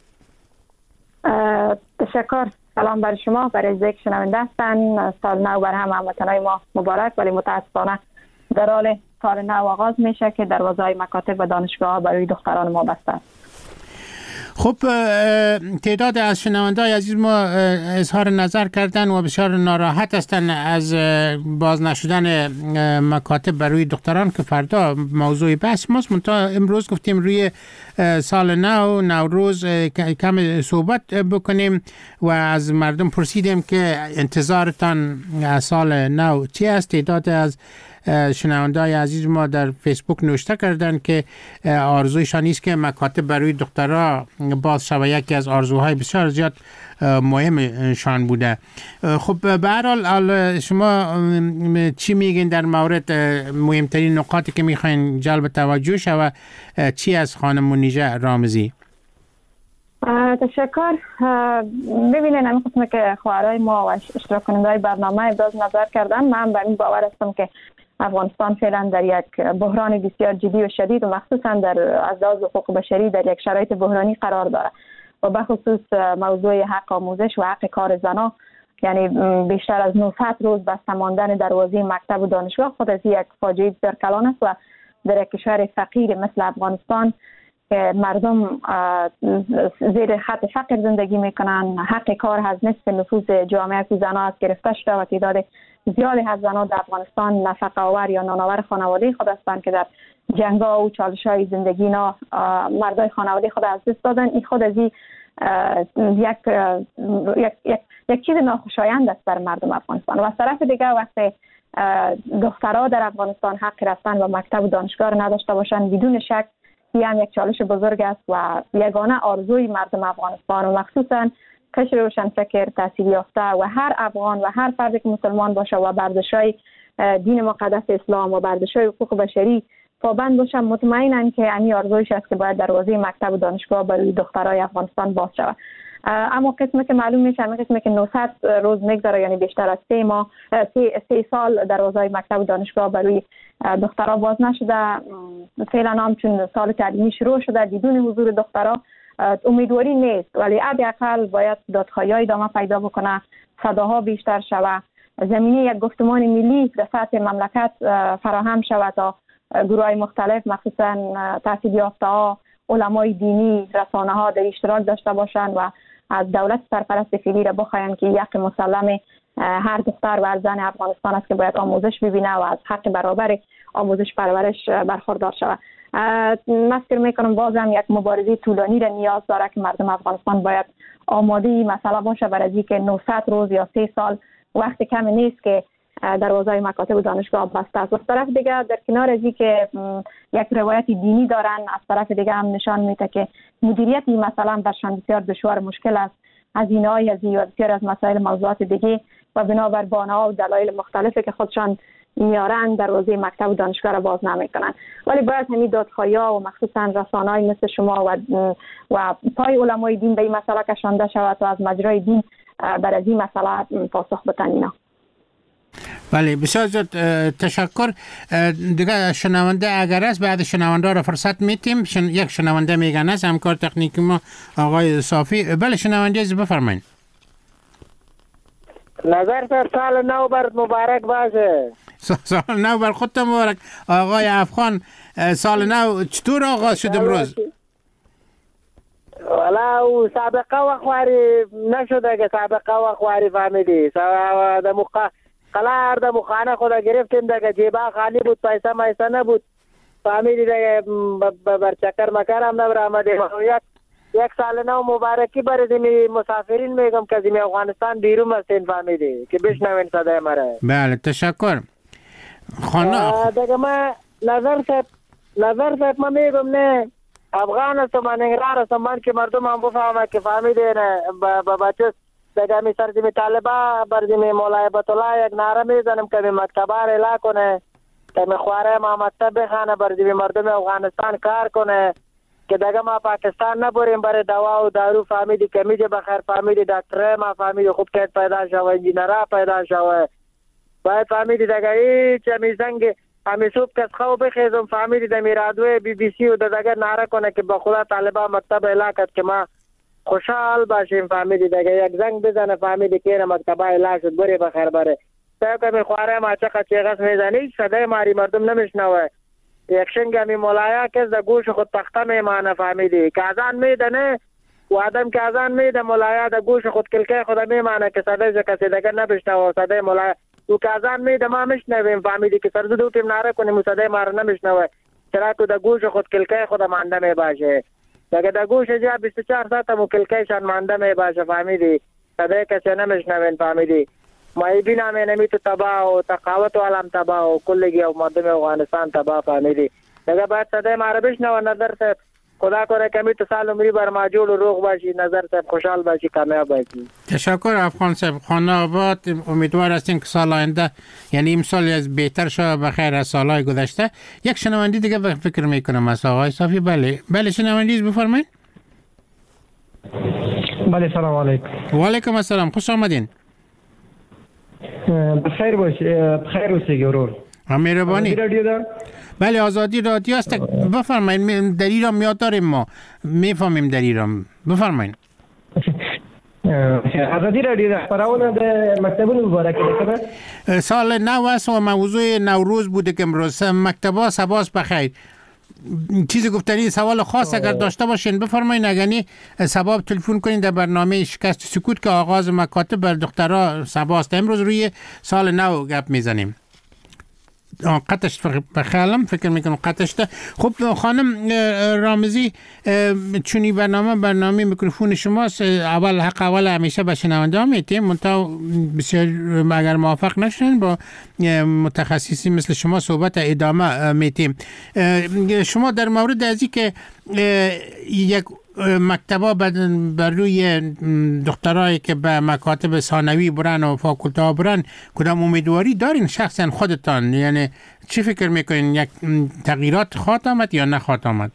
تشکر. سلام بر شما، برای زیک شنونده هستن. سال نو بر هم هموطنای ما مبارک، ولی متاسفانه در حال سال نو آغاز میشه که دروازه‌های مکاتب و دانشگاه برای دختران ما بسته است. خب تعداد از شنونده‌های عزیز ما اظهار نظر کردن و بسیار ناراحت هستند از باز نشدن مکاتب برای دختران که فردا موضوع بحث ماست. منتها امروز گفتیم روی سال نو نوروز کم صحبت بکنیم و از مردم پرسیدیم که انتظارتان از سال نو چی است. تعداد از شنونده‌های عزیز ما در فیسبوک نوشته کردن که آرزویشان است که مکاتب برای دخترها باز شود. یکی از آرزوهای بسیار زیاد مهمشان بوده. خب به هر حال شما چی میگین در مورد مهمترین نکاتی که میخواین جلب توجه شود؟ چی از خانم منیژه رامزی؟ تشکر. ببینید همین قسمه که خواهرای ما و اشتراک کننده‌های برنامه ابراز نظر کردن، من بر این باور هستم که افغانستان فعلا در یک بحران بسیار جدی و شدید و مخصوصا در از لحاظ حقوق بشری در یک شرایط بحرانی قرار داره و به خصوص موضوع حق آموزش و حق کار زنان، یعنی بیشتر از نهصد روز بسته ماندن دروازه مکتب و دانشگاه خود از یک فاجعه بسیار کلان است و در یک کشور فقیر مثل افغانستان که مردم زیر خط فقر زندگی میکنن، حق کار از نصف نفوذ جامعه که زنان از گرفته شده و تعداد زیادی از زنان در افغانستان نفقه آور یا نانآور خانواده خود هستند که در جنگ‌ها و چالش‌های زندگی نا مردای خانواده خود از دست دادن. این خود از این یک یک یک یک چیز ناخوشایند است بر مردم افغانستان. و از طرف دیگر وقتی دخترها در افغانستان حق رفتن و مکتب و دانشگاه را نداشته باشند، بدون شک این هم یک چالش بزرگ است و یگانه آرزوی مردم افغانستان و مخصوصا قشر روشنفکر تحصیل یافته و هر افغان و هر فردی که مسلمان باشه و برداشت‌های دین مقدس اسلام و برداشت‌های حقوق بشری پابند باشه، مطمئنن که این آرزویش است که باید دروازه مکتب و دانشگاه برای دخترای افغانستان باز شود. اما قسمی که معلوم میشه، همین قسمی که نهصد روز میگذره، یعنی بیشتر از سه ماه سه, سه سال دروازه مکتب و دانشگاه برای دخترها باز نشده. فعلا هم چون سال تعلیمی شروع شده بدون حضور دخترها امیدواری نیست، ولی حداقل باید دادخواهی ادامه پیدا بکنه، صداها بیشتر شود، زمینه یک گفتمان ملی در سطح مملکت فراهم شود تا گروه‌های مختلف مخصوصا تحصیل یافته‌ها، علمای دینی، رسانه‌ها در اشتراک داشته باشند و از دولت سرپرست فعلی را بخواهند که یک مسلم هر دختر و هر زن افغانستان است که باید آموزش ببینه و از حق برابر آموزش پرورش برخوردار شود. من فکر میکنم بازم یک مبارزه طولانی را نیاز داره که مردم افغانستان باید آماده این مسئله باشه برای اینکه نهصد روز یا سه سال وقت کم نیست که دروازه‌های مکاتب و دانشگاه بسته است. از طرف دیگه در کنار از اینکه یک روایت دینی دارن، از طرف دیگه هم نشان میده که مدیریت این مسئله برشان بسیار دشوار مشکل است. هزینه‌های از این بسیار از مسائل موضوعات دیگه و بنابر بهانه‌ها و دلایل مختلفی که خودشان میارن دروازه مکتب و دانشگاه را باز نمیکنن. ولی باید همین دادخواهی‌ها و مخصوصا رسانه‌های مثل شما و و پای علمای دین به این مسئله کشانده شود و از مجرای دین بر از این مسئله پاسخ بدن. اینا بله بسیار زیاد تشکر. دیگه شنونده اگر است بعد شنونده را فرصت میتیم. شن... یک شنونده میگن است همکار تکنیکی ما آقای صافی. بله شنونده از بفرمایید. نظر سر سال نو برد مبارک باشه. سال نو بر خودت مبارک. آقای افغان سال نو چطور آغاز شد امروز؟ والا او سابقه وخواری نشده که سابقه وخواری فهمیدی د مخ قلار د مخانه خدا گرفتیم دیگه جیبا خالی بود پیسه مایسه نبود فهمیدی دیگه بر چکر مکر هم نبر آمده یک یک سال نو مبارکی برای مسافرین میگم که زمین افغانستان بیرون هستین فهمیدی که بشنوین صدای مره. بله تشکر. خانه دیگه ما نظر صاحب نظر صاحب ما میگم نه افغان هستم من انگرار هستم من که مردم هم بفهمه که فهمیدی نه با بچه دیگه می سرزمی طالبا برزمی مولای بطلا یک نعره میزنم که می مکتبه را اعلا کنه که می خواره ما مکتب بخانه برزمی مردم افغانستان کار کنه که دیگه ما پاکستان نبریم برای دوا و دارو فهمیدی که میجه بخیر فهمیدی دکتره ما فهمیدی خوب کت پیدا شوه انجینره پیدا شوه باید فهمیدی دیگه هیچ همی زنگ همی صبح کس خواه بخیزم فهمیدی دمی رادوی بی بی سی و دیگه نعره کنه که با خدا طالبا مکتب اعلا کرد که ما خوشحال باشیم فهمیدی دیگه یک زنگ بزنه فهمیدی که اینه مکتبه اعلا شد بری بخیر بره تا که می خواره ما چقدر چیغس میزنی صدای ماری مردم نمیشنوه یک شنگ همی مولایا کس در گوش خود تخته میمانه فهمیدی که ازان میدنه و آدم که ازان میده مولایا در گوش خود کلکه خود میمانه که صدایش کسی دیگه نبشنوه صدای مولایا و که ازان میده ما مشنویم فهمیدی که سرزو دوتیم نعره کنیم و صدای ما رو نمیشنوه چرا که در گوش خود کلکه خود مانده می باشه دیگه در گوش جا بیست و چهار ساعت هم کلکهشان مانده می باشه فهمیدی صدای کسی نمیشنوین فهمیدی ما ای بینا می نمی تو تباه و تقاوت و علم تباه و کلگی و مردم افغانستان تباه فهمیدی دیگه باید صدای ما رو بشنوه نظر صاحب خدا کنه کمی تو سال عمری بر ما جول و روغ باشی نظر صاحب خوشحال باشی کامیاب باشی. تشکر افغان صاحب. خانه آباد امیدوار هستیم که سال آینده یعنی امسال از بهتر شد بخیر از سالهای گذشته. یک شنوندی دیگه فکر میکنم از آقای صافی. بله بله شنوندی بفرمایید. بله سلام علیکم. و علیکم السلام خوش آمدین. بخیر باشی بخیر باشی ورور. مهربانی. بله آزادی رادیو است. بفرمایید در ایران میاد داریم ما میفهمیم در ایران بفرمایید. آزادی رادیو خبرونه در مکتب مبارک کنه. سال نو است و موضوع نوروز بوده که امروز مکتبا سباس بخیر. چیزی گفتنی سوال خاص اگر داشته باشین بفرمایید اگر نه سباب تلفن کنین در برنامه شکست سکوت که آغاز مکاتب بر دخترها سباست. امروز روی سال نو گپ میزنیم. قطش بخیالم فکر میکنم قطش ده. خب خانم رامزی چونی برنامه برنامه میکروفون شماست اول حق اول همیشه به شنونده ها میتیم منطقه بسیار اگر موافق نشن با متخصصی مثل شما صحبت ادامه میتیم. شما در مورد ازی که یک مکتبا بر روی دخترایی که به مکاتب ثانوی برن و فاکولته ها برن کدام امیدواری دارین شخصا خودتان یعنی چی فکر میکنین یک تغییرات خواهد آمد یا نخواهد آمد؟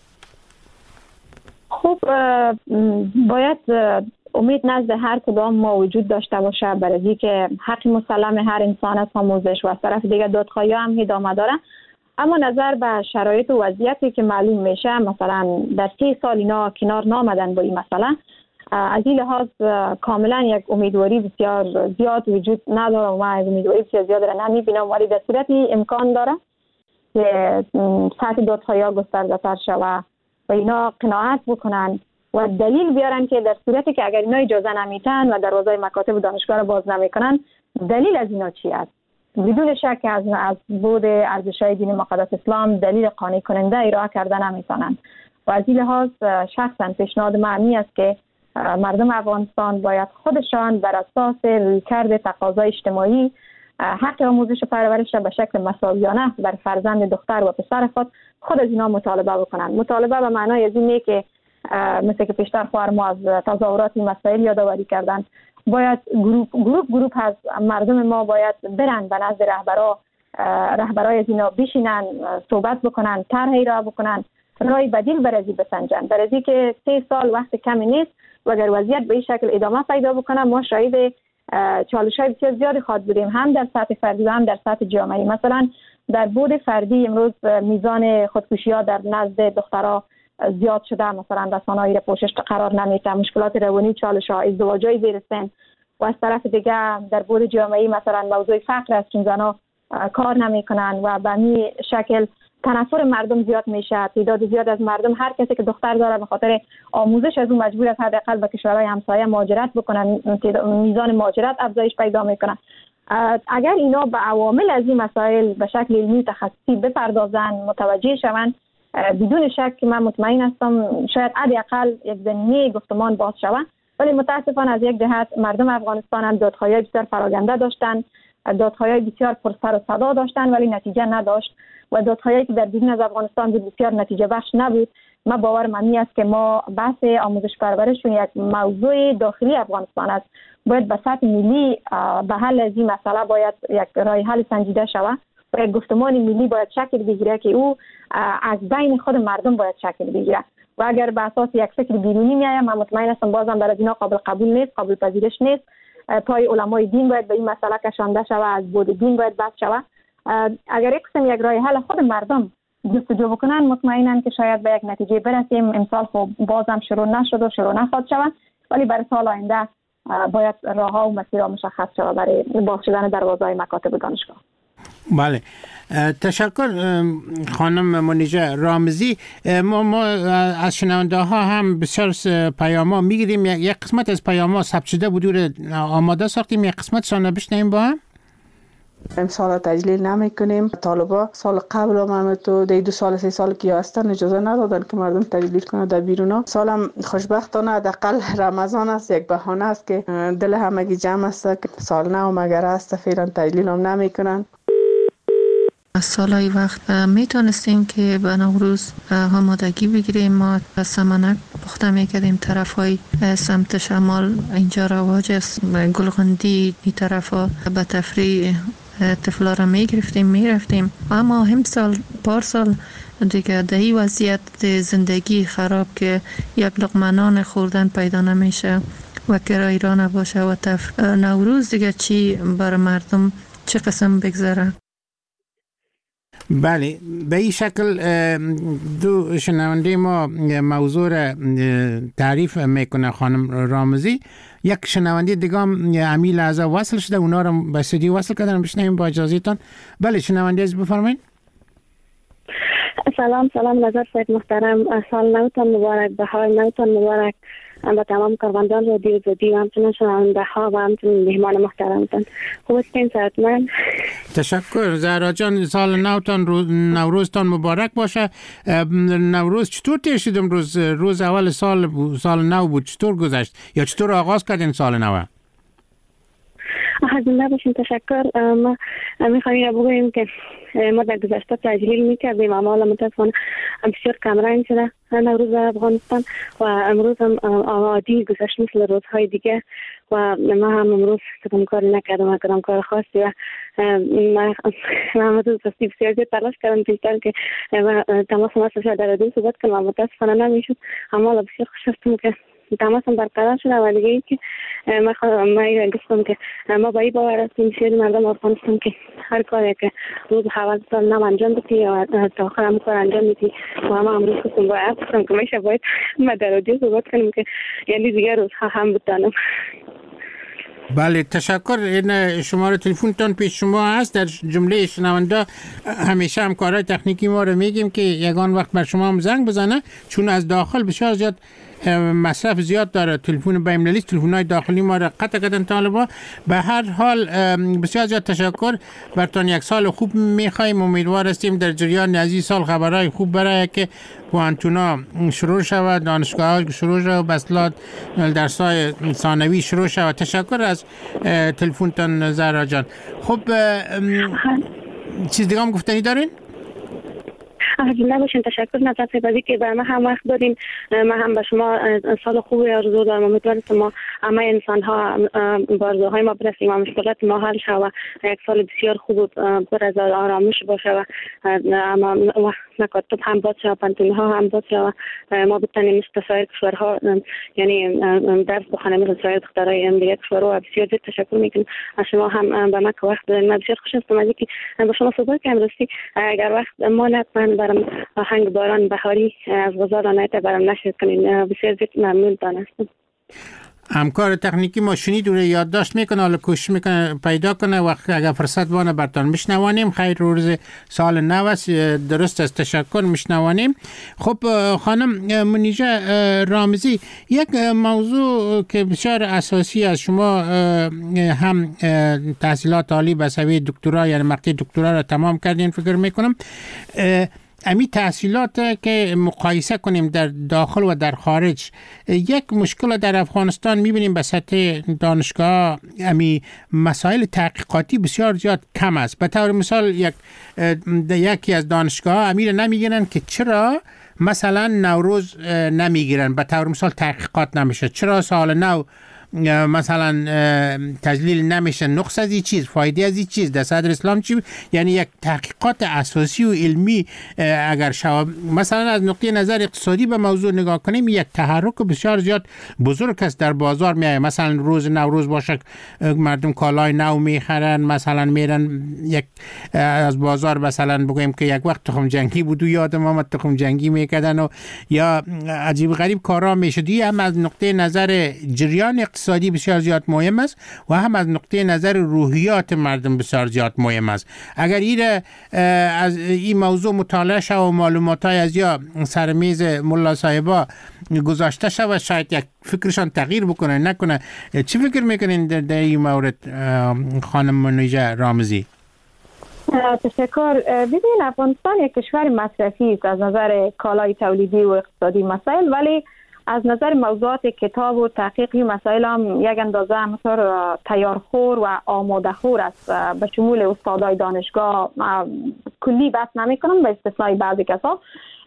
خب باید امید نزد هر کدام ما وجود داشته باشه برای اینکه حق مسلم هر انسان است آموزش و از طرف دیگه دادخواهی هم ادامه داره. اما نظر به شرایط و وضعیتی که معلوم میشه مثلا در سی سال اینا کنار نامدن با این مسئله از این لحاظ کاملا یک امیدواری بسیار زیاد وجود نداره و من امیدواری بسیار زیاد را نمیبینم ولی در صورتی امکان داره که سطح دادخواهی ها گسترده تر شود و اینا قناعت بکنن و دلیل بیارن که در صورتی که اگر اینا اجازه نمیتن و دروازه مکاتب و دانشگاه را باز نمیکنن دلیل از اینا چی است؟ بدون شک از از بود ارزش‌های دین مقدس اسلام دلیل قانع کننده ارائه کرده نمی‌تونند و از این لحاظ شخصا پیشنهاد معنی است که مردم افغانستان باید خودشان بر اساس رویکرد تقاضای اجتماعی حق آموزش و پرورش را به شکل مساویانه بر فرزند دختر و پسر خود خود از اینا مطالبه بکنند. مطالبه به معنای از اینه که مثل که پیشتر خواهر ما از تظاهرات مسائل یادآوری کردند باید گروپ گروپ گروپ از مردم ما باید برن به نزد رهبرا رهبرای از اینا بشینن صحبت بکنن طرحی را بکنن رای بدیل برازی بسنجن برازی که سه سال وقت کمی نیست و اگر وضعیت به این شکل ادامه پیدا بکنه ما شاید چالش های بسیار زیادی خواهد بودیم، هم در سطح فردی و هم در سطح جامعه. مثلا در بود فردی امروز میزان خودکشی ها در نزد دخترها زیاد شده، مثلا رسانه‌ای را پوشش قرار نمیده، مشکلات روانی، چالش ها، ازدواج‌های زیر سن. و از طرف دیگه در بود جامعه مثلا موضوع فقر است، چون زنها کار نمیکنن و به این شکل تنفر مردم زیاد میشه. تعداد زیاد از مردم، هر کسی که دختر داره به خاطر آموزش از اون مجبور است حداقل به کشورهای همسایه مهاجرت بکنن، میزان مهاجرت افزایش پیدا میکنه. اگر اینا به عوامل از این مسائل به شکل علمی تخصصی بپردازن، متوجه شوند، بدون شک من مطمئن هستم شاید حداقل یک زمینه گفتمان باز شود. ولی متاسفانه از یک جهت مردم افغانستان هم دادخواهی بسیار پراگنده داشتن، دادخواهی بسیار پرسر و صدا داشتن ولی نتیجه نداشت و دادخواهی که در بیرون از افغانستان بود بسیار نتیجه بخش نبود. ما باورم این است که ما بحث آموزش پرورش یک موضوع داخلی افغانستان است، باید به سطح ملی به حل از این مسئله باید یک راه حل سنجیده شود و یک گفتمان ملی باید شکل بگیره که او از بین خود مردم باید شکل بگیره و اگر به اساس یک فکر بیرونی میآید من مطمئن هستم بازم برای اینا قابل قبول نیست، قابل پذیرش نیست. پای علمای دین باید به این مسئله کشانده شود، از بود دین باید بحث شود. اگر یک قسم یک راه حل خود مردم جستجو بکنن مطمئنم که شاید به یک نتیجه برسیم. امسال خب بازم شروع نشد و شروع نخواهد شود ولی برای سال آینده باید راهها و مسیرها مشخص شود برای باز شدن دروازه‌های مکاتب دانشگاه. بله، تشکر خانم منیژه رامزی. ما, ما از شنونده ها هم بسیار پیام ها میگیریم، یک قسمت از پیام ها ثبت شده بود آماده ساختیم، یک قسمت شان بشنویم با هم. امسال تجلیل نمی کنیم. طالبا سال قبل هم تو دی دو سال سه سال که هستن اجازه ندادن که مردم تجلیل کنه در بیرونا. سالم خوشبختانه حداقل رمضان است، یک بهانه است که دل همگی جمع است که سال نو مگر است فعلا تجلیل هم نمی کنن. از سالهای وقت میتونستیم که به نوروز آمادگی بگیریم. ما سمنک پخته میکردیم طرف های سمت شمال، اینجا رواج است، گلغندی این طرف ها به تفریح طفلا را میگرفتیم میرفتیم. اما هم سال پارسال دیگه دهی وضعیت زندگی خراب که یک لقمه نان خوردن پیدا نمیشه و کرایی را نباشه و تف... نوروز دیگه چی بر مردم چه قسم بگذره. بله، به این شکل دو شنونده ما موضوع را تعریف میکنه خانم رامزی. یک شنونده دیگه هم امی لحظه وصل شده، اونا را به استودیو وصل کردن، بشنویم با اجازهتان. بله شنونده از بفرمایید. سلام سلام نظر سید محترم، سال نوتان مبارک، بهار نوتان مبارک با تمام کارمندان رادیو زدی و همچنین شنونده ها و همچنین مهمان محترمتان. خوب هستین صحتمند؟ تشکر زهرا جان، سال نوتان نوروزتان مبارک باشه. نوروز چطور تیر شد امروز؟ روز اول سال سال نو بود، چطور گذشت یا چطور آغاز کردین سال نو؟ زنده باشین. تشکر. ما میخوایم را بگوییم که ما در گذشته تجلیل میکردیم اما حالا متاسفانه بسیار کمرنگ شده نوروز افغانستان و امروز هم عادی گذشت مثل روزهای دیگه و ما هم امروز کدام کاری نکردم، کدام کار خاصی و ما همه تو دستی بسیار زیاد تلاش کردم پیشتر که تماس ما شد در رادیو صحبت کنم و متاسفانه نمیشد اما حالا بسیار خوش هستم که تماسم برقرار شده و دیگه ای که ما ما گفتم که ما با این باور هستیم بسیاری مردم افغانستان که هر کاری که روز اول سال نم انجام بدی و تا آخر هم کار انجام بدی و ما امروز گفتم باید گفتم که میشه باید ما در رادیو صحبت کنیم که یعنی دیگه روزها هم بتانم. بله تشکر. این شماره تلفنتون پیش شما هست. در جمله شنونده همیشه هم کارهای تکنیکی ما رو میگیم که یگان وقت بر شما هم زنگ بزنه، چون از داخل بسیار زیاد مصرف زیاد داره تلفن بین‌المللی، تلفن‌های داخلی ما را قطع کردن طالبا. به هر حال بسیار زیاد تشکر برتون. یک سال خوب می‌خوایم، امیدوار هستیم در جریان از این سال خبرهای خوب برای که پوانتونا شروع شود، دانشگاه‌ها شروع شود، بسلات درس‌های ثانوی شروع شود. تشکر از تلفنتون زهرا جان. خب چیز دیگه هم گفتنی دارین؟ زنده باشین. تشکر نظر سپاسی که به ما هم وقت دادین. ما هم به شما سال خوبی آرزو دارم. امیدوارم ما همه انسان ها بارزوهای ما برسیم و مشکلات ما حل شود و یک سال بسیار خوب و پر از آرامش باشه و اما مکاتب هم باز شود، پانتونی ها هم باز شود و ما بتانیم مثل سایر کشورها یعنی درس بخوانیم مثل سایر دخترای دیگر کشورها. و بسیار زیاد تشکر میکنم از شما هم به ما که وقت دادین. من بسیار خوش هستم از اینکه با شما صحبت کردم. راستی اگر وقت ما نتمن برام آهنگ باران بهاری از بازار آنایت برام نشد کنین بسیار زیاد ممنون دانستم. همکار تکنیکی ما شنید و یادداشت میکنه، حالا کوشش میکنه پیدا کنه و اگر فرصت بانه برتان میشنوانیم. خیر روز سال نو است، درست است، تشکر، میشنوانیم. خب خانم منیژه رامزی، یک موضوع که بسیار اساسی است، شما هم تحصیلات عالی به سوی دکترا یعنی مقطع دکترا را تمام کردین فکر میکنم. امی تحصیلات که مقایسه کنیم در داخل و در خارج، یک مشکل در افغانستان میبینیم به سطح دانشگاه امی مسائل تحقیقاتی بسیار زیاد کم است. به طور مثال یک یکی از دانشگاه امیر نمیگیرن که چرا مثلا نوروز نمیگیرن، به طور مثال تحقیقات نمیشه، چرا سال نو مثلا تجلیل نمیشه، نقص از این چیز، فایده از این چیز در صدر اسلام چی؟ یعنی یک تحقیقات اساسی و علمی اگر شما مثلا از نقطه نظر اقتصادی به موضوع نگاه کنیم، یک تحرک بسیار زیاد بزرگ است در بازار میایه. مثلا روز نوروز باشه مردم کالای نو میخرن، مثلا میرن یک از بازار مثلا بگویم که یک وقت تخم جنگی بود و یادم آمد تخم جنگی میکردن و یا عجیب غریب کارا میشدی. هم از نقطه نظر جریان اقتصادی بسیار زیاد مهم است و هم از نقطه نظر روحیات مردم بسیار زیاد مهم است. اگر این از این موضوع مطالعه شد و معلوماتای از یا سرمیز ملا صاحبا گذاشته شد، شاید یک فکرشان تغییر بکنه نکنه. چی فکر میکنین در این مورد خانم منیژه رامزی؟ تشکر. ببین، افغانستان یک کشور مصرفی است از نظر کالای تولیدی و اقتصادی مسائل، ولی از نظر موضوعات کتاب و تحقیقی مسائل هم یک اندازه همطور تیارخور و آماده خور است. به شمول استادای دانشگاه کلی بحث نمی کنم به استثنای بعضی کسا.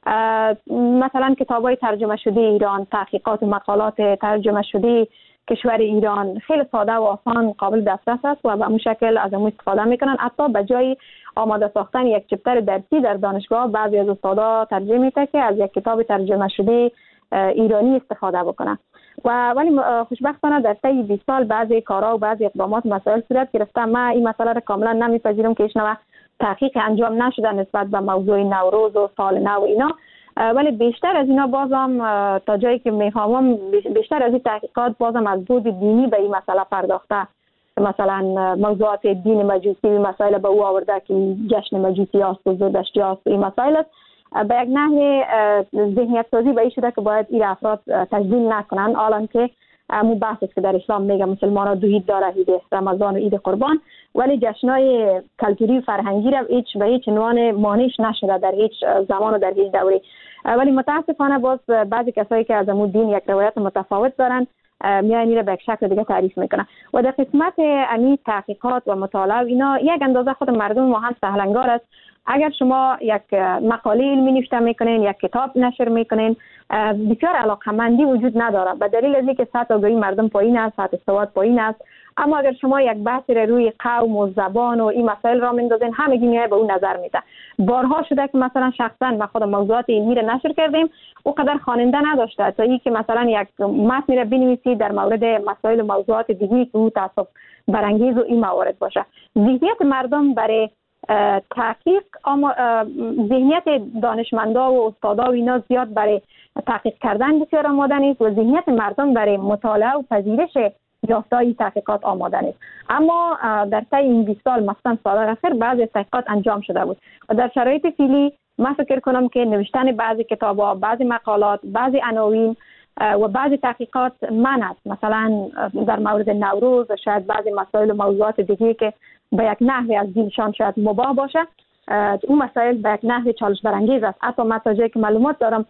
مثلا کتاب های ترجمه شده ایران، تحقیقات و مقالات ترجمه شده کشور ایران خیلی ساده و آسان قابل دسترس است و به اون شکل از اون استفاده میکنن. حتی به جای آماده ساختن یک چپتر درسی در دانشگاه، بعضی از استادا ترجمه میته که از یک کتاب ترجمه شده ایرانی استفاده بکنه. و ولی خوشبختانه در طی بیست سال بعضی کارها و بعضی اقدامات مسائل صورت گرفته. من این مسئله را کاملا نمیپذیرم که ایشنوه تحقیق انجام نشده نسبت به موضوع نوروز و سال نو اینا، ولی بیشتر از اینا بازم تا جایی که میفهمم بیشتر از این تحقیقات بازم از بود دینی به این مسئله پرداخته. مثلا موضوعات دین مجوسی مسائل به او آورده که جشن مجوسی است و زردشتی است و این مسائل است. به یک نحو ذهنیت سازی به این شده که باید این افراد تجلیل نکنن، حالان که مو بحث است که در اسلام میگه مسلمان ها دو عید داره، عید رمضان و عید قربان، ولی جشنای کلتوری و فرهنگی را هیچ به هیچ عنوان مانعش نشده در هیچ زمان و در هیچ دوره. ولی متاسفانه باز بعضی کسایی که از امو دین یک روایت متفاوت دارن میان این را به یک شکل دیگه تعریف میکنن. و در قسمت امی تحقیقات و مطالعه اینا یک اندازه خود مردم ما هم سهلنگار است. اگر شما یک مقاله علمی نوشته میکنین، یک کتاب نشر میکنین، بسیار علاقمندی وجود نداره به دلیل از اینکه سطح آگاهی مردم پایین است، سطح سواد پایین است. اما اگر شما یک بحث را روی قوم و زبان و این مسائل را میندازین، همگی میای به اون نظر میده. بارها شده که مثلا شخصا ما خود موضوعات علمی را نشر کردیم، او قدر خواننده نداشته تا اینکه مثلا یک متن را بنویسی در مورد مسائل و موضوعات دیگه که او تعصب برانگیز و این موارد باشه. ذهنیت مردم برای تحقیق، اما ذهنیت دانشمندا و استادا و اینا زیاد برای تحقیق کردن بسیار آماده نیست و ذهنیت مردم برای مطالعه و پذیرش یافته‌های تحقیقات آماده نیست. اما در طی این بیست سال مثلا سال اخیر بعضی تحقیقات انجام شده بود و در شرایط فعلی من فکر کنم که نوشتن بعضی کتاب‌ها، بعضی مقالات، بعضی عناوین و بعضی تحقیقات من است. مثلا در مورد نوروز و شاید بعضی مسائل و موضوعات دیگه که به یک نحوی از دینشان شاید مباح باشه، اون مسائل به یک نحوی چالش برانگیز است. حتی من تا جایی که معلومات دارم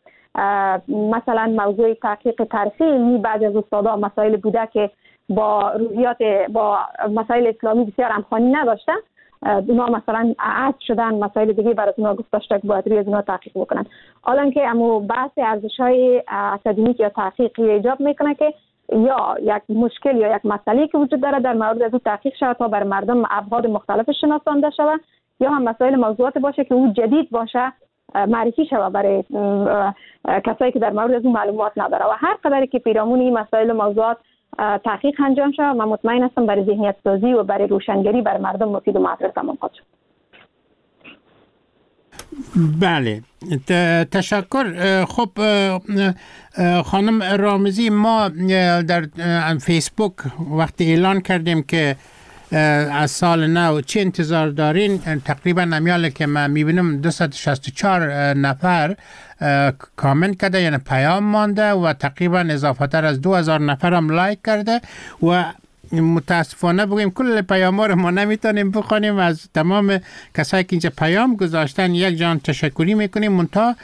مثلا موضوع تحقیق تاریخی علمی بعضی از استادا مسائل بوده که با روحیات با مسائل اسلامی بسیار همخوانی نداشتن، اونا مثلا عصر شدن، مسائل دیگه برای اونا گفته شده که باید روی از اونا تحقیق بکنن. حالا که اما بحث ارزش‌های اکادمیک یا تحقیقی ایجاب میکنه که یا یک مشکل یا یک مسئله که وجود داره در مورد از او تحقیق شود تا بر مردم ابعاد مختلف شناسانده شود، یا هم مسائل موضوعات باشه که او جدید باشه معرفی شود برای کسایی که در مورد از اون معلومات نداره. و هر قدری که پیرامون این مسائل و موضوعات تحقیق انجام شود، من مطمئن هستم برای ذهنیت سازی و برای روشنگری برای مردم مفید و موثر تمام خواهد شد. بله، تشکر. خب خانم رامزی، ما در فیسبوک وقتی اعلان کردیم که از سال نو چه انتظار دارین، تقریبا نمیاله که من میبینم دویست و شصت و چهار نفر کامنت کرده، یعنی پیام مانده و تقریبا اضافه تر از دو هزار نفر هم لایک کرده و متاسفانه بگیم کل پیام ها رو ما نمیتونیم بخونیم. از تمام کسایی که اینجا پیام گذاشتن یک جان تشکری میکنیم، منتها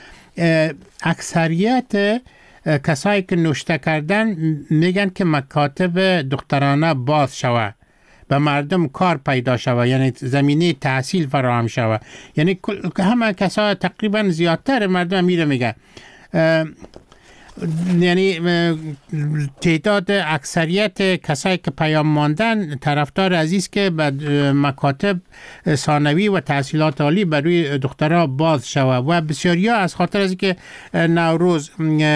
اکثریت کسایی که نوشته کردن میگن که مکاتب دخترانه باز شوه و مردم کار پیدا شوه، یعنی زمینه تحصیل فراهم شوه. یعنی همه کسا تقریبا زیادتر مردم میره میگن، یعنی تعداد اکثریت کسایی که پیام ماندن طرفدار عزیز که به مکاتب ثانوی و تحصیلات عالی بر روی دخترها باز شوه و بسیاریا از خاطر از که نوروز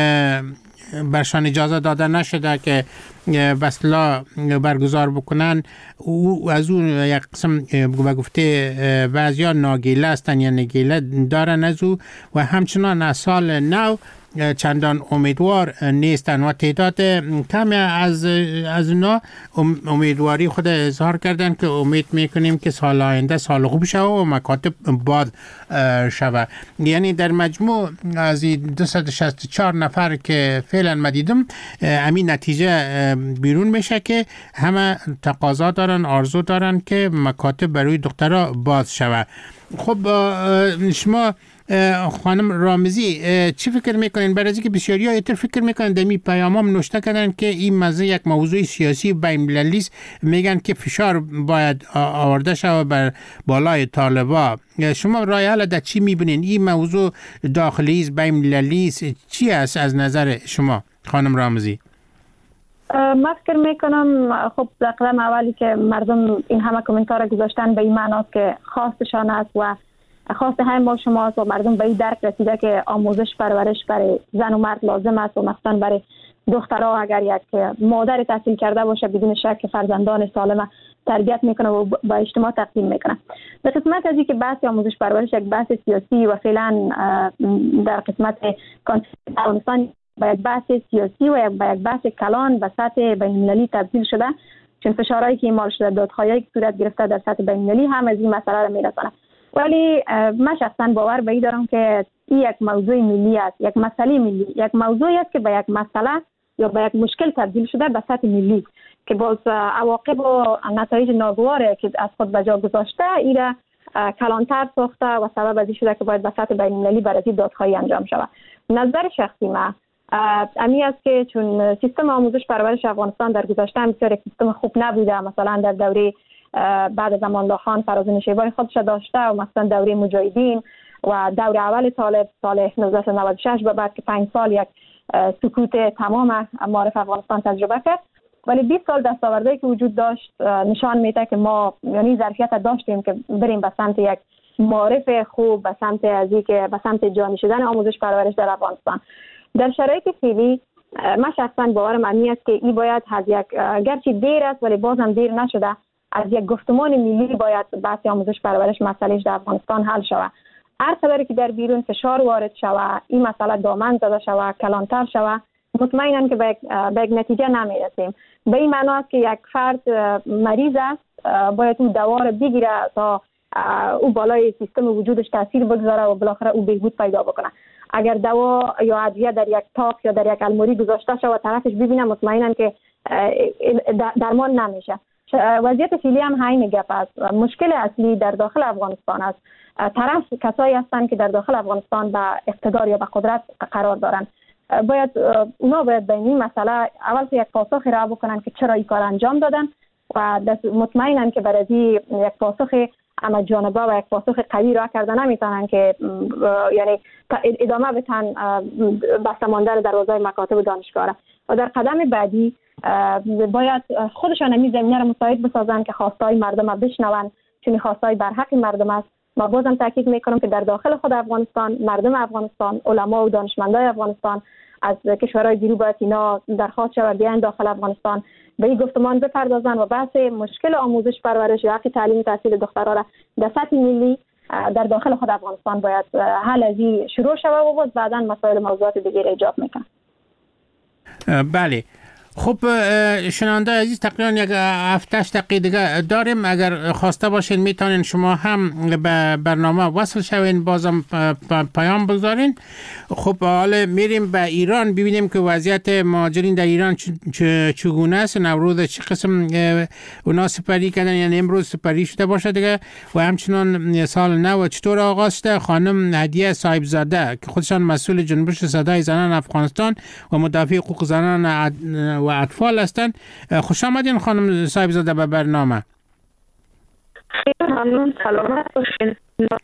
برشان اجازه داده نشده که بسلا برگزار بکنن، او از اون یک قسم به گفته بعضیا ناگیله هستن، یعنی گیله دارن از او و همچنان از سال نو چندان امیدوار نیستن و تعداد کمی از از اونا امیدواری خود اظهار کردن که امید میکنیم که سال آینده سال خوب شود و مکاتب باد شود. یعنی در مجموع از دویست و شصت و چهار نفر که فعلا مدیدم همین نتیجه بیرون میشه که همه تقاضا دارن، آرزو دارن که مکاتب برای دخترها باز شود. خب شما خانم رامزی چی فکر میکنین؟ برای اینکه بسیاری ها ایتر فکر میکنن دمی پیامام نوشته کردن که این موضوع یک موضوع سیاسی بین المللی است، میگن که فشار باید آورده شود بر بالای طالبا. شما رای حل در چی میبینین؟ این موضوع داخلی است، بین المللی است، چی است از نظر شما خانم رامزی؟ من فکر میکنم خب در قدم اولی که مردم این همه کامنتار را گذاشتن به این معناست که خواستشان است و خواست همه ما شماست و مردم به این درک رسیده که آموزش پرورش برای زن و مرد لازم است و مثلا برای دخترها اگر یک مادر تحصیل کرده باشه بدون شک فرزندان سالم تربیت میکنه و با اجتماع تقدیم میکنه. به قسمت از اینکه بحث آموزش پرورش یک بحث سیاسی و فعلا در قسمت افغانستان با یک بحث سیاسی و با یک بحث کلان به سطح بین المللی تبدیل شده، چون فشارهایی که اعمال شده، دادخواهی که صورت گرفته در سطح بین المللی هم از این مسئله را میرسونه. ولی من شخصا باور به این دارم که این یک موضوع ملی است، یک مسئله ملی، یک موضوعی است که به یک مسئله یا به یک مشکل تبدیل شده به سطح ملی که باز عواقب و نتایج ناگواری که از خود به جا گذاشته این را کلانتر ساخته و سبب از این شده که باید به سطح بین المللی برای دادخواهی انجام شود. نظر شخصی من امی است که چون سیستم آموزش پرورش افغانستان در گذشته بسیار سیستم خوب نبوده، مثلا در دوره بعد از امان الله خان فراز و نشیبای خودش داشته و مثلا دوره مجاهدین و دوره اول طالب سال هزار و نهصد و نود و شش به بعد که پنج سال یک سکوت تمام معارف افغانستان تجربه کرد، ولی بیست سال دستاوردهایی که وجود داشت نشان میده که ما یعنی ظرفیت داشتیم که بریم به سمت یک معارف خوب، به سمت از اینکه به سمت جانی شدن آموزش پرورش در افغانستان. در شرایط فعلی من شخصا باورم این است که این باید از یک گرچه دیر است ولی بازم دیر نشده، از یک گفتمان ملی باید بحث آموزش پرورش مسئلهش در افغانستان حل شود. هر قدری که در بیرون فشار وارد شود، این مسئله دامن زده شود، کلانتر شود، مطمئنم که به یک نتیجه نمیرسیم. به این معنا است که یک فرد مریض است، باید او دوا را بگیره تا او بالای سیستم وجودش تاثیر بگذاره و بالاخره او بهبود پیدا بکنه. اگر دوا یا ادویه در یک تاق یا در یک الماری گذاشته شود طرفش ببینه، مطمئنم که درمان نمیشه. وضعیت فعلی هم همین گپ است. مشکل اصلی در داخل افغانستان است. طرف کسایی هستند که در داخل افغانستان به اقتدار یا به قدرت قرار دارند. باید اونا باید به این مسئله اول یک پاسخ را بکنن که چرا این کار انجام دادن و مطمئنن که برای یک پاسخ اما جانبه و یک پاسخ قوی را کردن نمیتونن که یعنی ادامه بتن بسته ماندن دروازه مکاتب و دانشگاه. و در قدم بعدی باید خودشان این زمینه را مساعد بسازن که خواستای مردم را بشنون، چون خواستای برحق مردم است. ما بازم تاکید میکنم که در داخل خود افغانستان، مردم افغانستان، علما و دانشمندای افغانستان از کشورهای دیرو باید اینا درخواست شود بیان داخل افغانستان به این گفتمان بپردازن و بحث مشکل آموزش پرورش یا حق تعلیم تحصیل دخترها را در سطح ملی در داخل خود افغانستان باید حل از این شروع شود و باز بعدا مسائل موضوعات دیگر ایجاب میکنه. بله. خب شنونده عزیز تقریبا یک هفت هشت دقیقه دیگه داریم. اگر خواسته باشین میتونین شما هم به برنامه وصل شوین، بازم پیام بگذارین. خب حالا میریم به ایران ببینیم که وضعیت مهاجرین در ایران چگونه است. نوروز چه قسم اونا سپری کردن، یعنی امروز سپری شده باشه دیگه، و همچنان سال نو چطور آغاز شده. خانم هدیه صاحبزاده که خودشان مسئول جنبش صدای زنان افغانستان و مدافع حقوق زنان و اطفال هستند. خوش آمدین خانم صاحبزاده به برنامه. خیلی ممنون، سلامت باشین.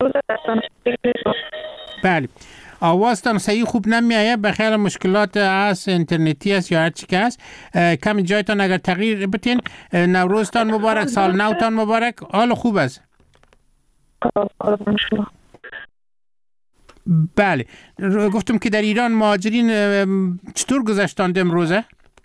بله، آوازتان صحیح خوب نمیایه، به خیال مشکلات هست، اینترنتی است یا هر چی که هست. کمی جایتان اگر تغییر بتین. نوروزتان مبارک، سال نوتان مبارک. حال خوب است؟ بله، گفتم که در ایران مهاجرین چطور گذشتند امروزه؟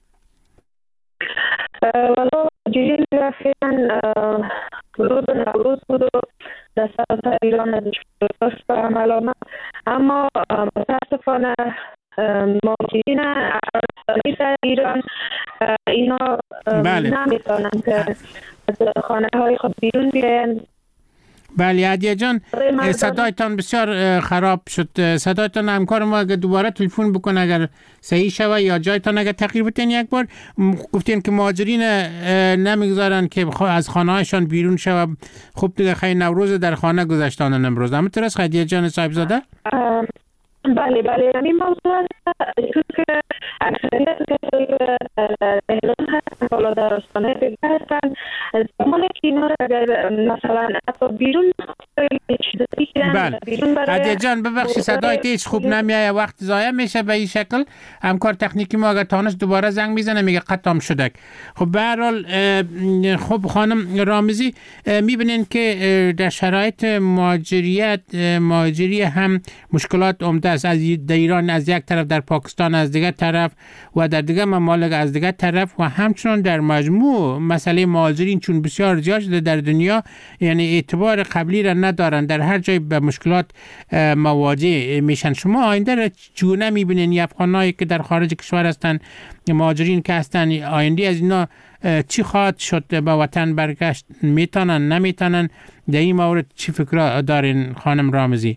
والا مهاجرین رفتن روز نوروز بود و در سراسر ایران ازش داشت به عمل آمد، اما متاسفانه مهاجرین افغانستانی در ایران اینا نمیتونن که از خانه های خود بیرون بیاین. بله هدیه جان، صدایتان بسیار خراب شد. صدایتان همکار ما اگر دوباره تلفن بکنه اگر صحیح شوه یا جایتان اگر تغییر بتین یک بار. گفتین که مهاجرین نمیگذارن که از خانه هایشان بیرون شوه. خب دیگه خیلی نوروز در خانه گذشتانن امروز. همینطور است هدیه جان صاحبزاده؟ بله بله، یعنی موضوع چون که اکثریت کسایی که تهران هستن بالا در آستانه دیگه هستن، زمانی که اینا را اگر مثلا حتی بیرون بله. عدیه جان ببخشی صدایت هیچ خوب نمیایه، وقت ضایع میشه به این شکل. همکار تکنیکی ما اگر تانش دوباره زنگ میزنه میگه قطعم شدک. خب به هر حال خب خانم رامزی میبینین که در شرایط مهاجریت مهاجری هم مشکلات عمده است. از در ایران از یک طرف، در پاکستان از دیگر طرف و در دیگر ممالک از دیگر طرف، و همچنان در مجموع مسئله مهاجرین چون بسیار زیاد شده در دنیا، یعنی اعتبار قبلی را ندارن، در هر جای به مشکلات مواجه میشن. شما آینده را چگونه میبینین؟ یا افغانایی که در خارج کشور هستن، مهاجرین که هستن، آینده از اینا چی خواهد شد؟ به وطن برگشت میتونن نمیتونن؟ در این مورد چی فکر دارین خانم رامزی؟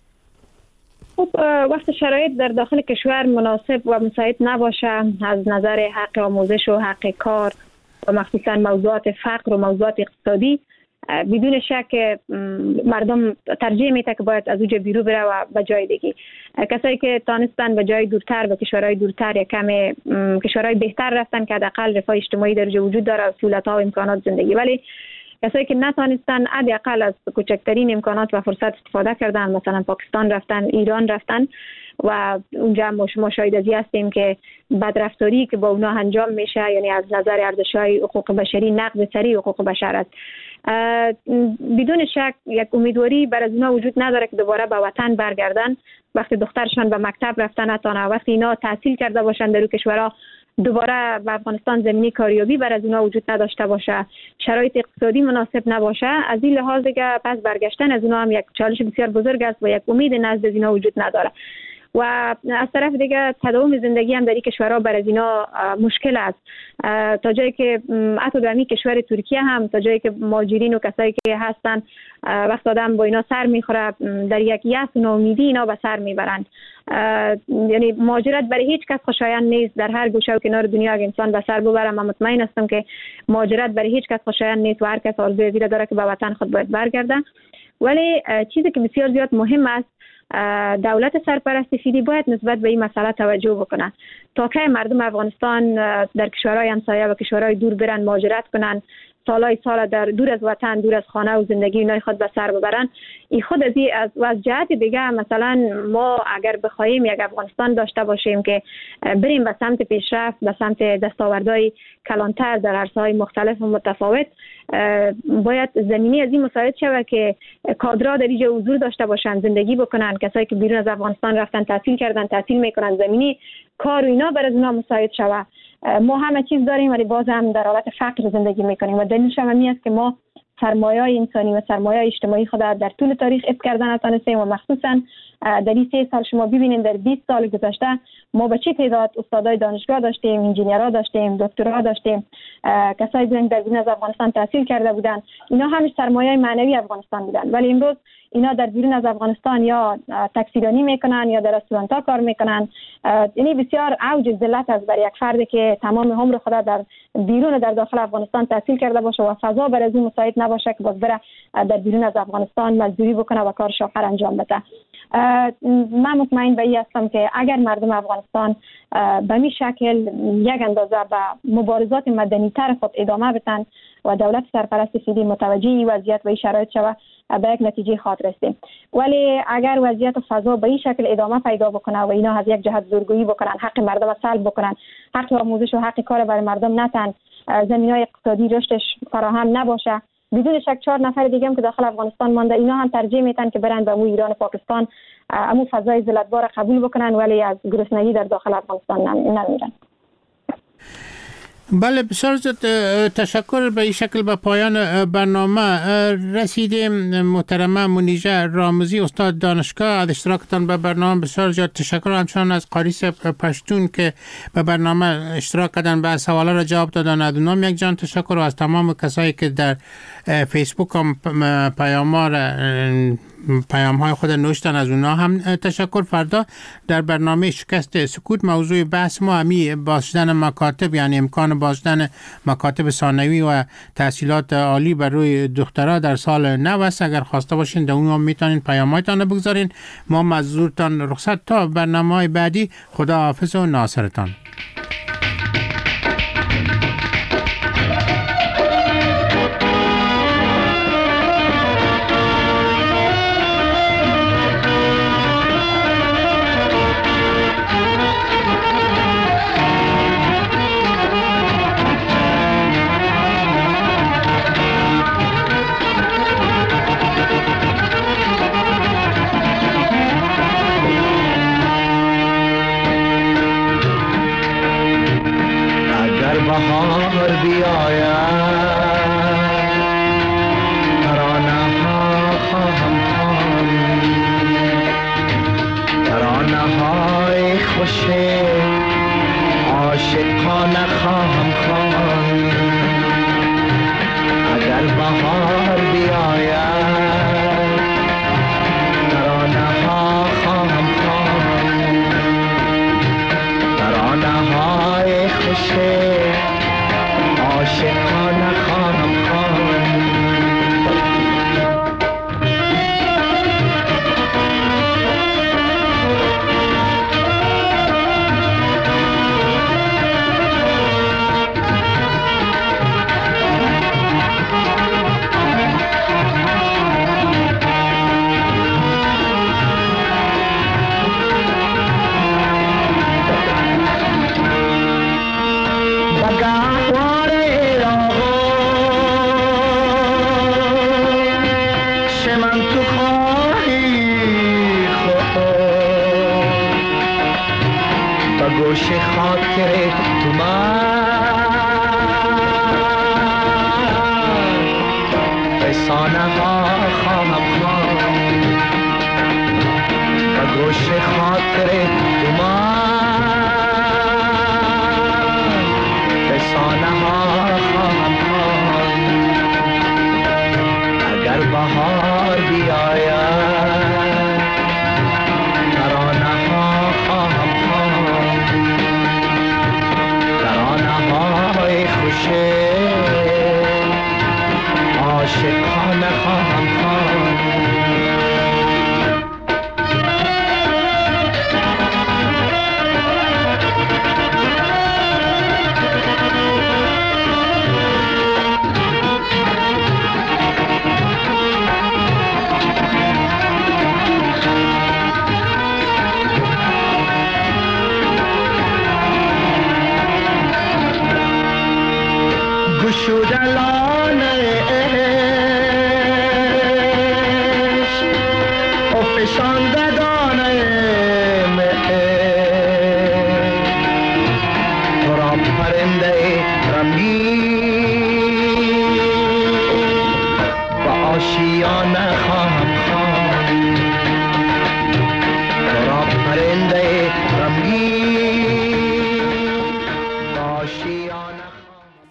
خب وقت شرایط در داخل کشور مناسب و مساعد نباشه از نظر حق آموزش و حق کار و مخصوصا موضوعات فقر و موضوعات اقتصادی، بدون شک مردم ترجیح میده که باید از اونجا بیرون بره و به جای دیگه. کسایی که تانستن به جای دورتر و کشورهای دورتر یا کم کشورهای بهتر رفتن که حداقل رفاه اجتماعی در اونجا وجود داره، سهولت‌ها و امکانات زندگی. ولی کسایی که نتونستن حداقل از کوچکترین امکانات و فرصت استفاده کردن، مثلا پاکستان رفتن، ایران رفتن و اونجا ما شاهد ازی هستیم که بدرفتاری که با اونا انجام میشه، یعنی از نظر ارزش‌های حقوق بشری نقض سریع حقوق بشر است. بدون شک یک امیدواری بر از اونا وجود نداره که دوباره به وطن برگردن. وقتی دخترشان به مکتب رفتن نتونه، وقتی اینا تحصیل کرده باشن در کشورها، دوباره به افغانستان زمینی کاریابی بر از اونا وجود نداشته باشه، شرایط اقتصادی مناسب نباشه، از این لحاظ دیگه پس برگشتن از اونا هم یک چالش بسیار بزرگ است و یک امید نزد از اینا وجود نداره. و از طرف دیگه تداوم زندگی هم در این کشورها بر از اینا مشکل است، تا جایی که حتی در این کشور ترکیه هم تا جایی که مهاجرین و کسایی که هستن وقت آدم با اینا سر میخوره، در یک یأس و ناامیدی اینا به سر میبرند. یعنی مهاجرت برای هیچ کس خوشایند نیست، در هر گوشه و کنار دنیا اگه انسان به سر ببره، من مطمئن هستم که مهاجرت برای هیچ کس خوشایند نیست و هر کس آرزوی زیرا داره که به وطن خود باید برگرده. ولی چیزی که بسیار زیاد مهم است، دولت سرپرست فیدی باید نسبت به این مسئله توجه بکنه. تا که مردم افغانستان در کشورهای همسایه و کشورهای دور برن مهاجرت کنن، سالای سال در دور از وطن، دور از خانه و زندگی اینای خود به سر ببرن. این خود از از و از جهت دیگه مثلا ما اگر بخوایم یک افغانستان داشته باشیم که بریم به سمت پیشرفت، به سمت دستاوردهای کلانتر در عرصه‌های مختلف و متفاوت، باید زمینی از این مساعد شود که کادرها در اینجا حضور داشته باشن، زندگی بکنن. کسایی که بیرون از افغانستان رفتن تحصیل کردن، تحصیل میکنن، زمینی کار و اینا بر از اونا مساعد شود. ما همه چیز داریم ولی باز هم در حالت فقر زندگی میکنیم و دلیلش هم این است که ما سرمایه انسانی و سرمایه اجتماعی خود در طول تاریخ حفظ کردن نتونستیم و مخصوصا در این سه سال شما ببینید در بیست سال گذشته ما به چه تعداد استادای دانشگاه داشتیم، انجینیرها داشتیم، دکترها داشتیم، کسایی بودن در بیرون از افغانستان تحصیل کرده بودن. اینا همش سرمایه معنوی افغانستان بودن، ولی امروز اینا در بیرون از افغانستان یا تاکسیرانی میکنن یا در رستوران‌ها کار میکنن. یعنی بسیار اوج ذلت از بر یک فردی که تمام عمر خود در بیرون در داخل افغانستان تحصیل کرده باشه و فضا بر از اون مساعد نباشه که باز بره در بیرون از افغانستان مزدوری بکنه و کار شاخر انجام بده. من مطمئن به این هستم که اگر مردم افغانستان به این شکل یک اندازه به مبارزات مدنی تر خود ادامه بدن و دولت سرپرست فعلی متوجه این وضعیت و این شرایط شود، به یک نتیجه خاطر رسیدیم. ولی اگر وضعیت فضا به این شکل ادامه پیدا بکنه و اینا از یک جهت زورگویی بکنن، حق مردم سلب بکنن، حق آموزش و حق کار برای مردم نتن، زمینه‌های اقتصادی رشدش فراهم نباشه، بدون شک چهار نفر دیگه هم که داخل افغانستان مانده اینا هم ترجیح میتن که برن به ایران و پاکستان امو فضای ذلتبار قبول بکنن ولی از گرسنگی در داخل افغانستان نمیرن. بله، بسیار زیاد تشکر. به این شکل به پایان برنامه رسیدیم. محترمه منیژه رامزی، استاد دانشگاه، از اشتراکتان به برنامه بسیار زیاد تشکر. همچنان از قاریس پشتون که به برنامه اشتراک کردن، به سوالا را جواب دادن، از اونام یک جان تشکر. و از تمام کسایی که در فیسبوک هم پیام‌ها پیام های خود نوشتن، از اونا هم تشکر. فردا در برنامه شکست سکوت موضوع بحث ما همی بازداشتن مکاتب، یعنی امکان بازداشتن مکاتب ثانوی و تحصیلات عالی بر روی دخترها در سال نو است. اگر خواسته باشین در اون میتونین پیام‌هایتان بگذارین. ما مزورتان رخصت تا برنامه‌های بعدی. خدا حافظ و ناصرتان. بهار بیاید ترانه ها خواهم خواند، ترانه های خوش عاشقانه خواهم خواند. اگر بهار بیاید ترانه ها خواهم خواند، ترانه های خوش عاشقانه خواهم خواند. گوش خاطر تو من فسانه ها خواهم خواند، و گوش خاطر تو من فسانه ها خواهم خواند. اگر بهار بیاید ترانه ها خواهم خواند، ترانه های خوش عاشقانه خواهم خواند. گشودلان عشق و فشاندگان عشق تو را پرنده رمگین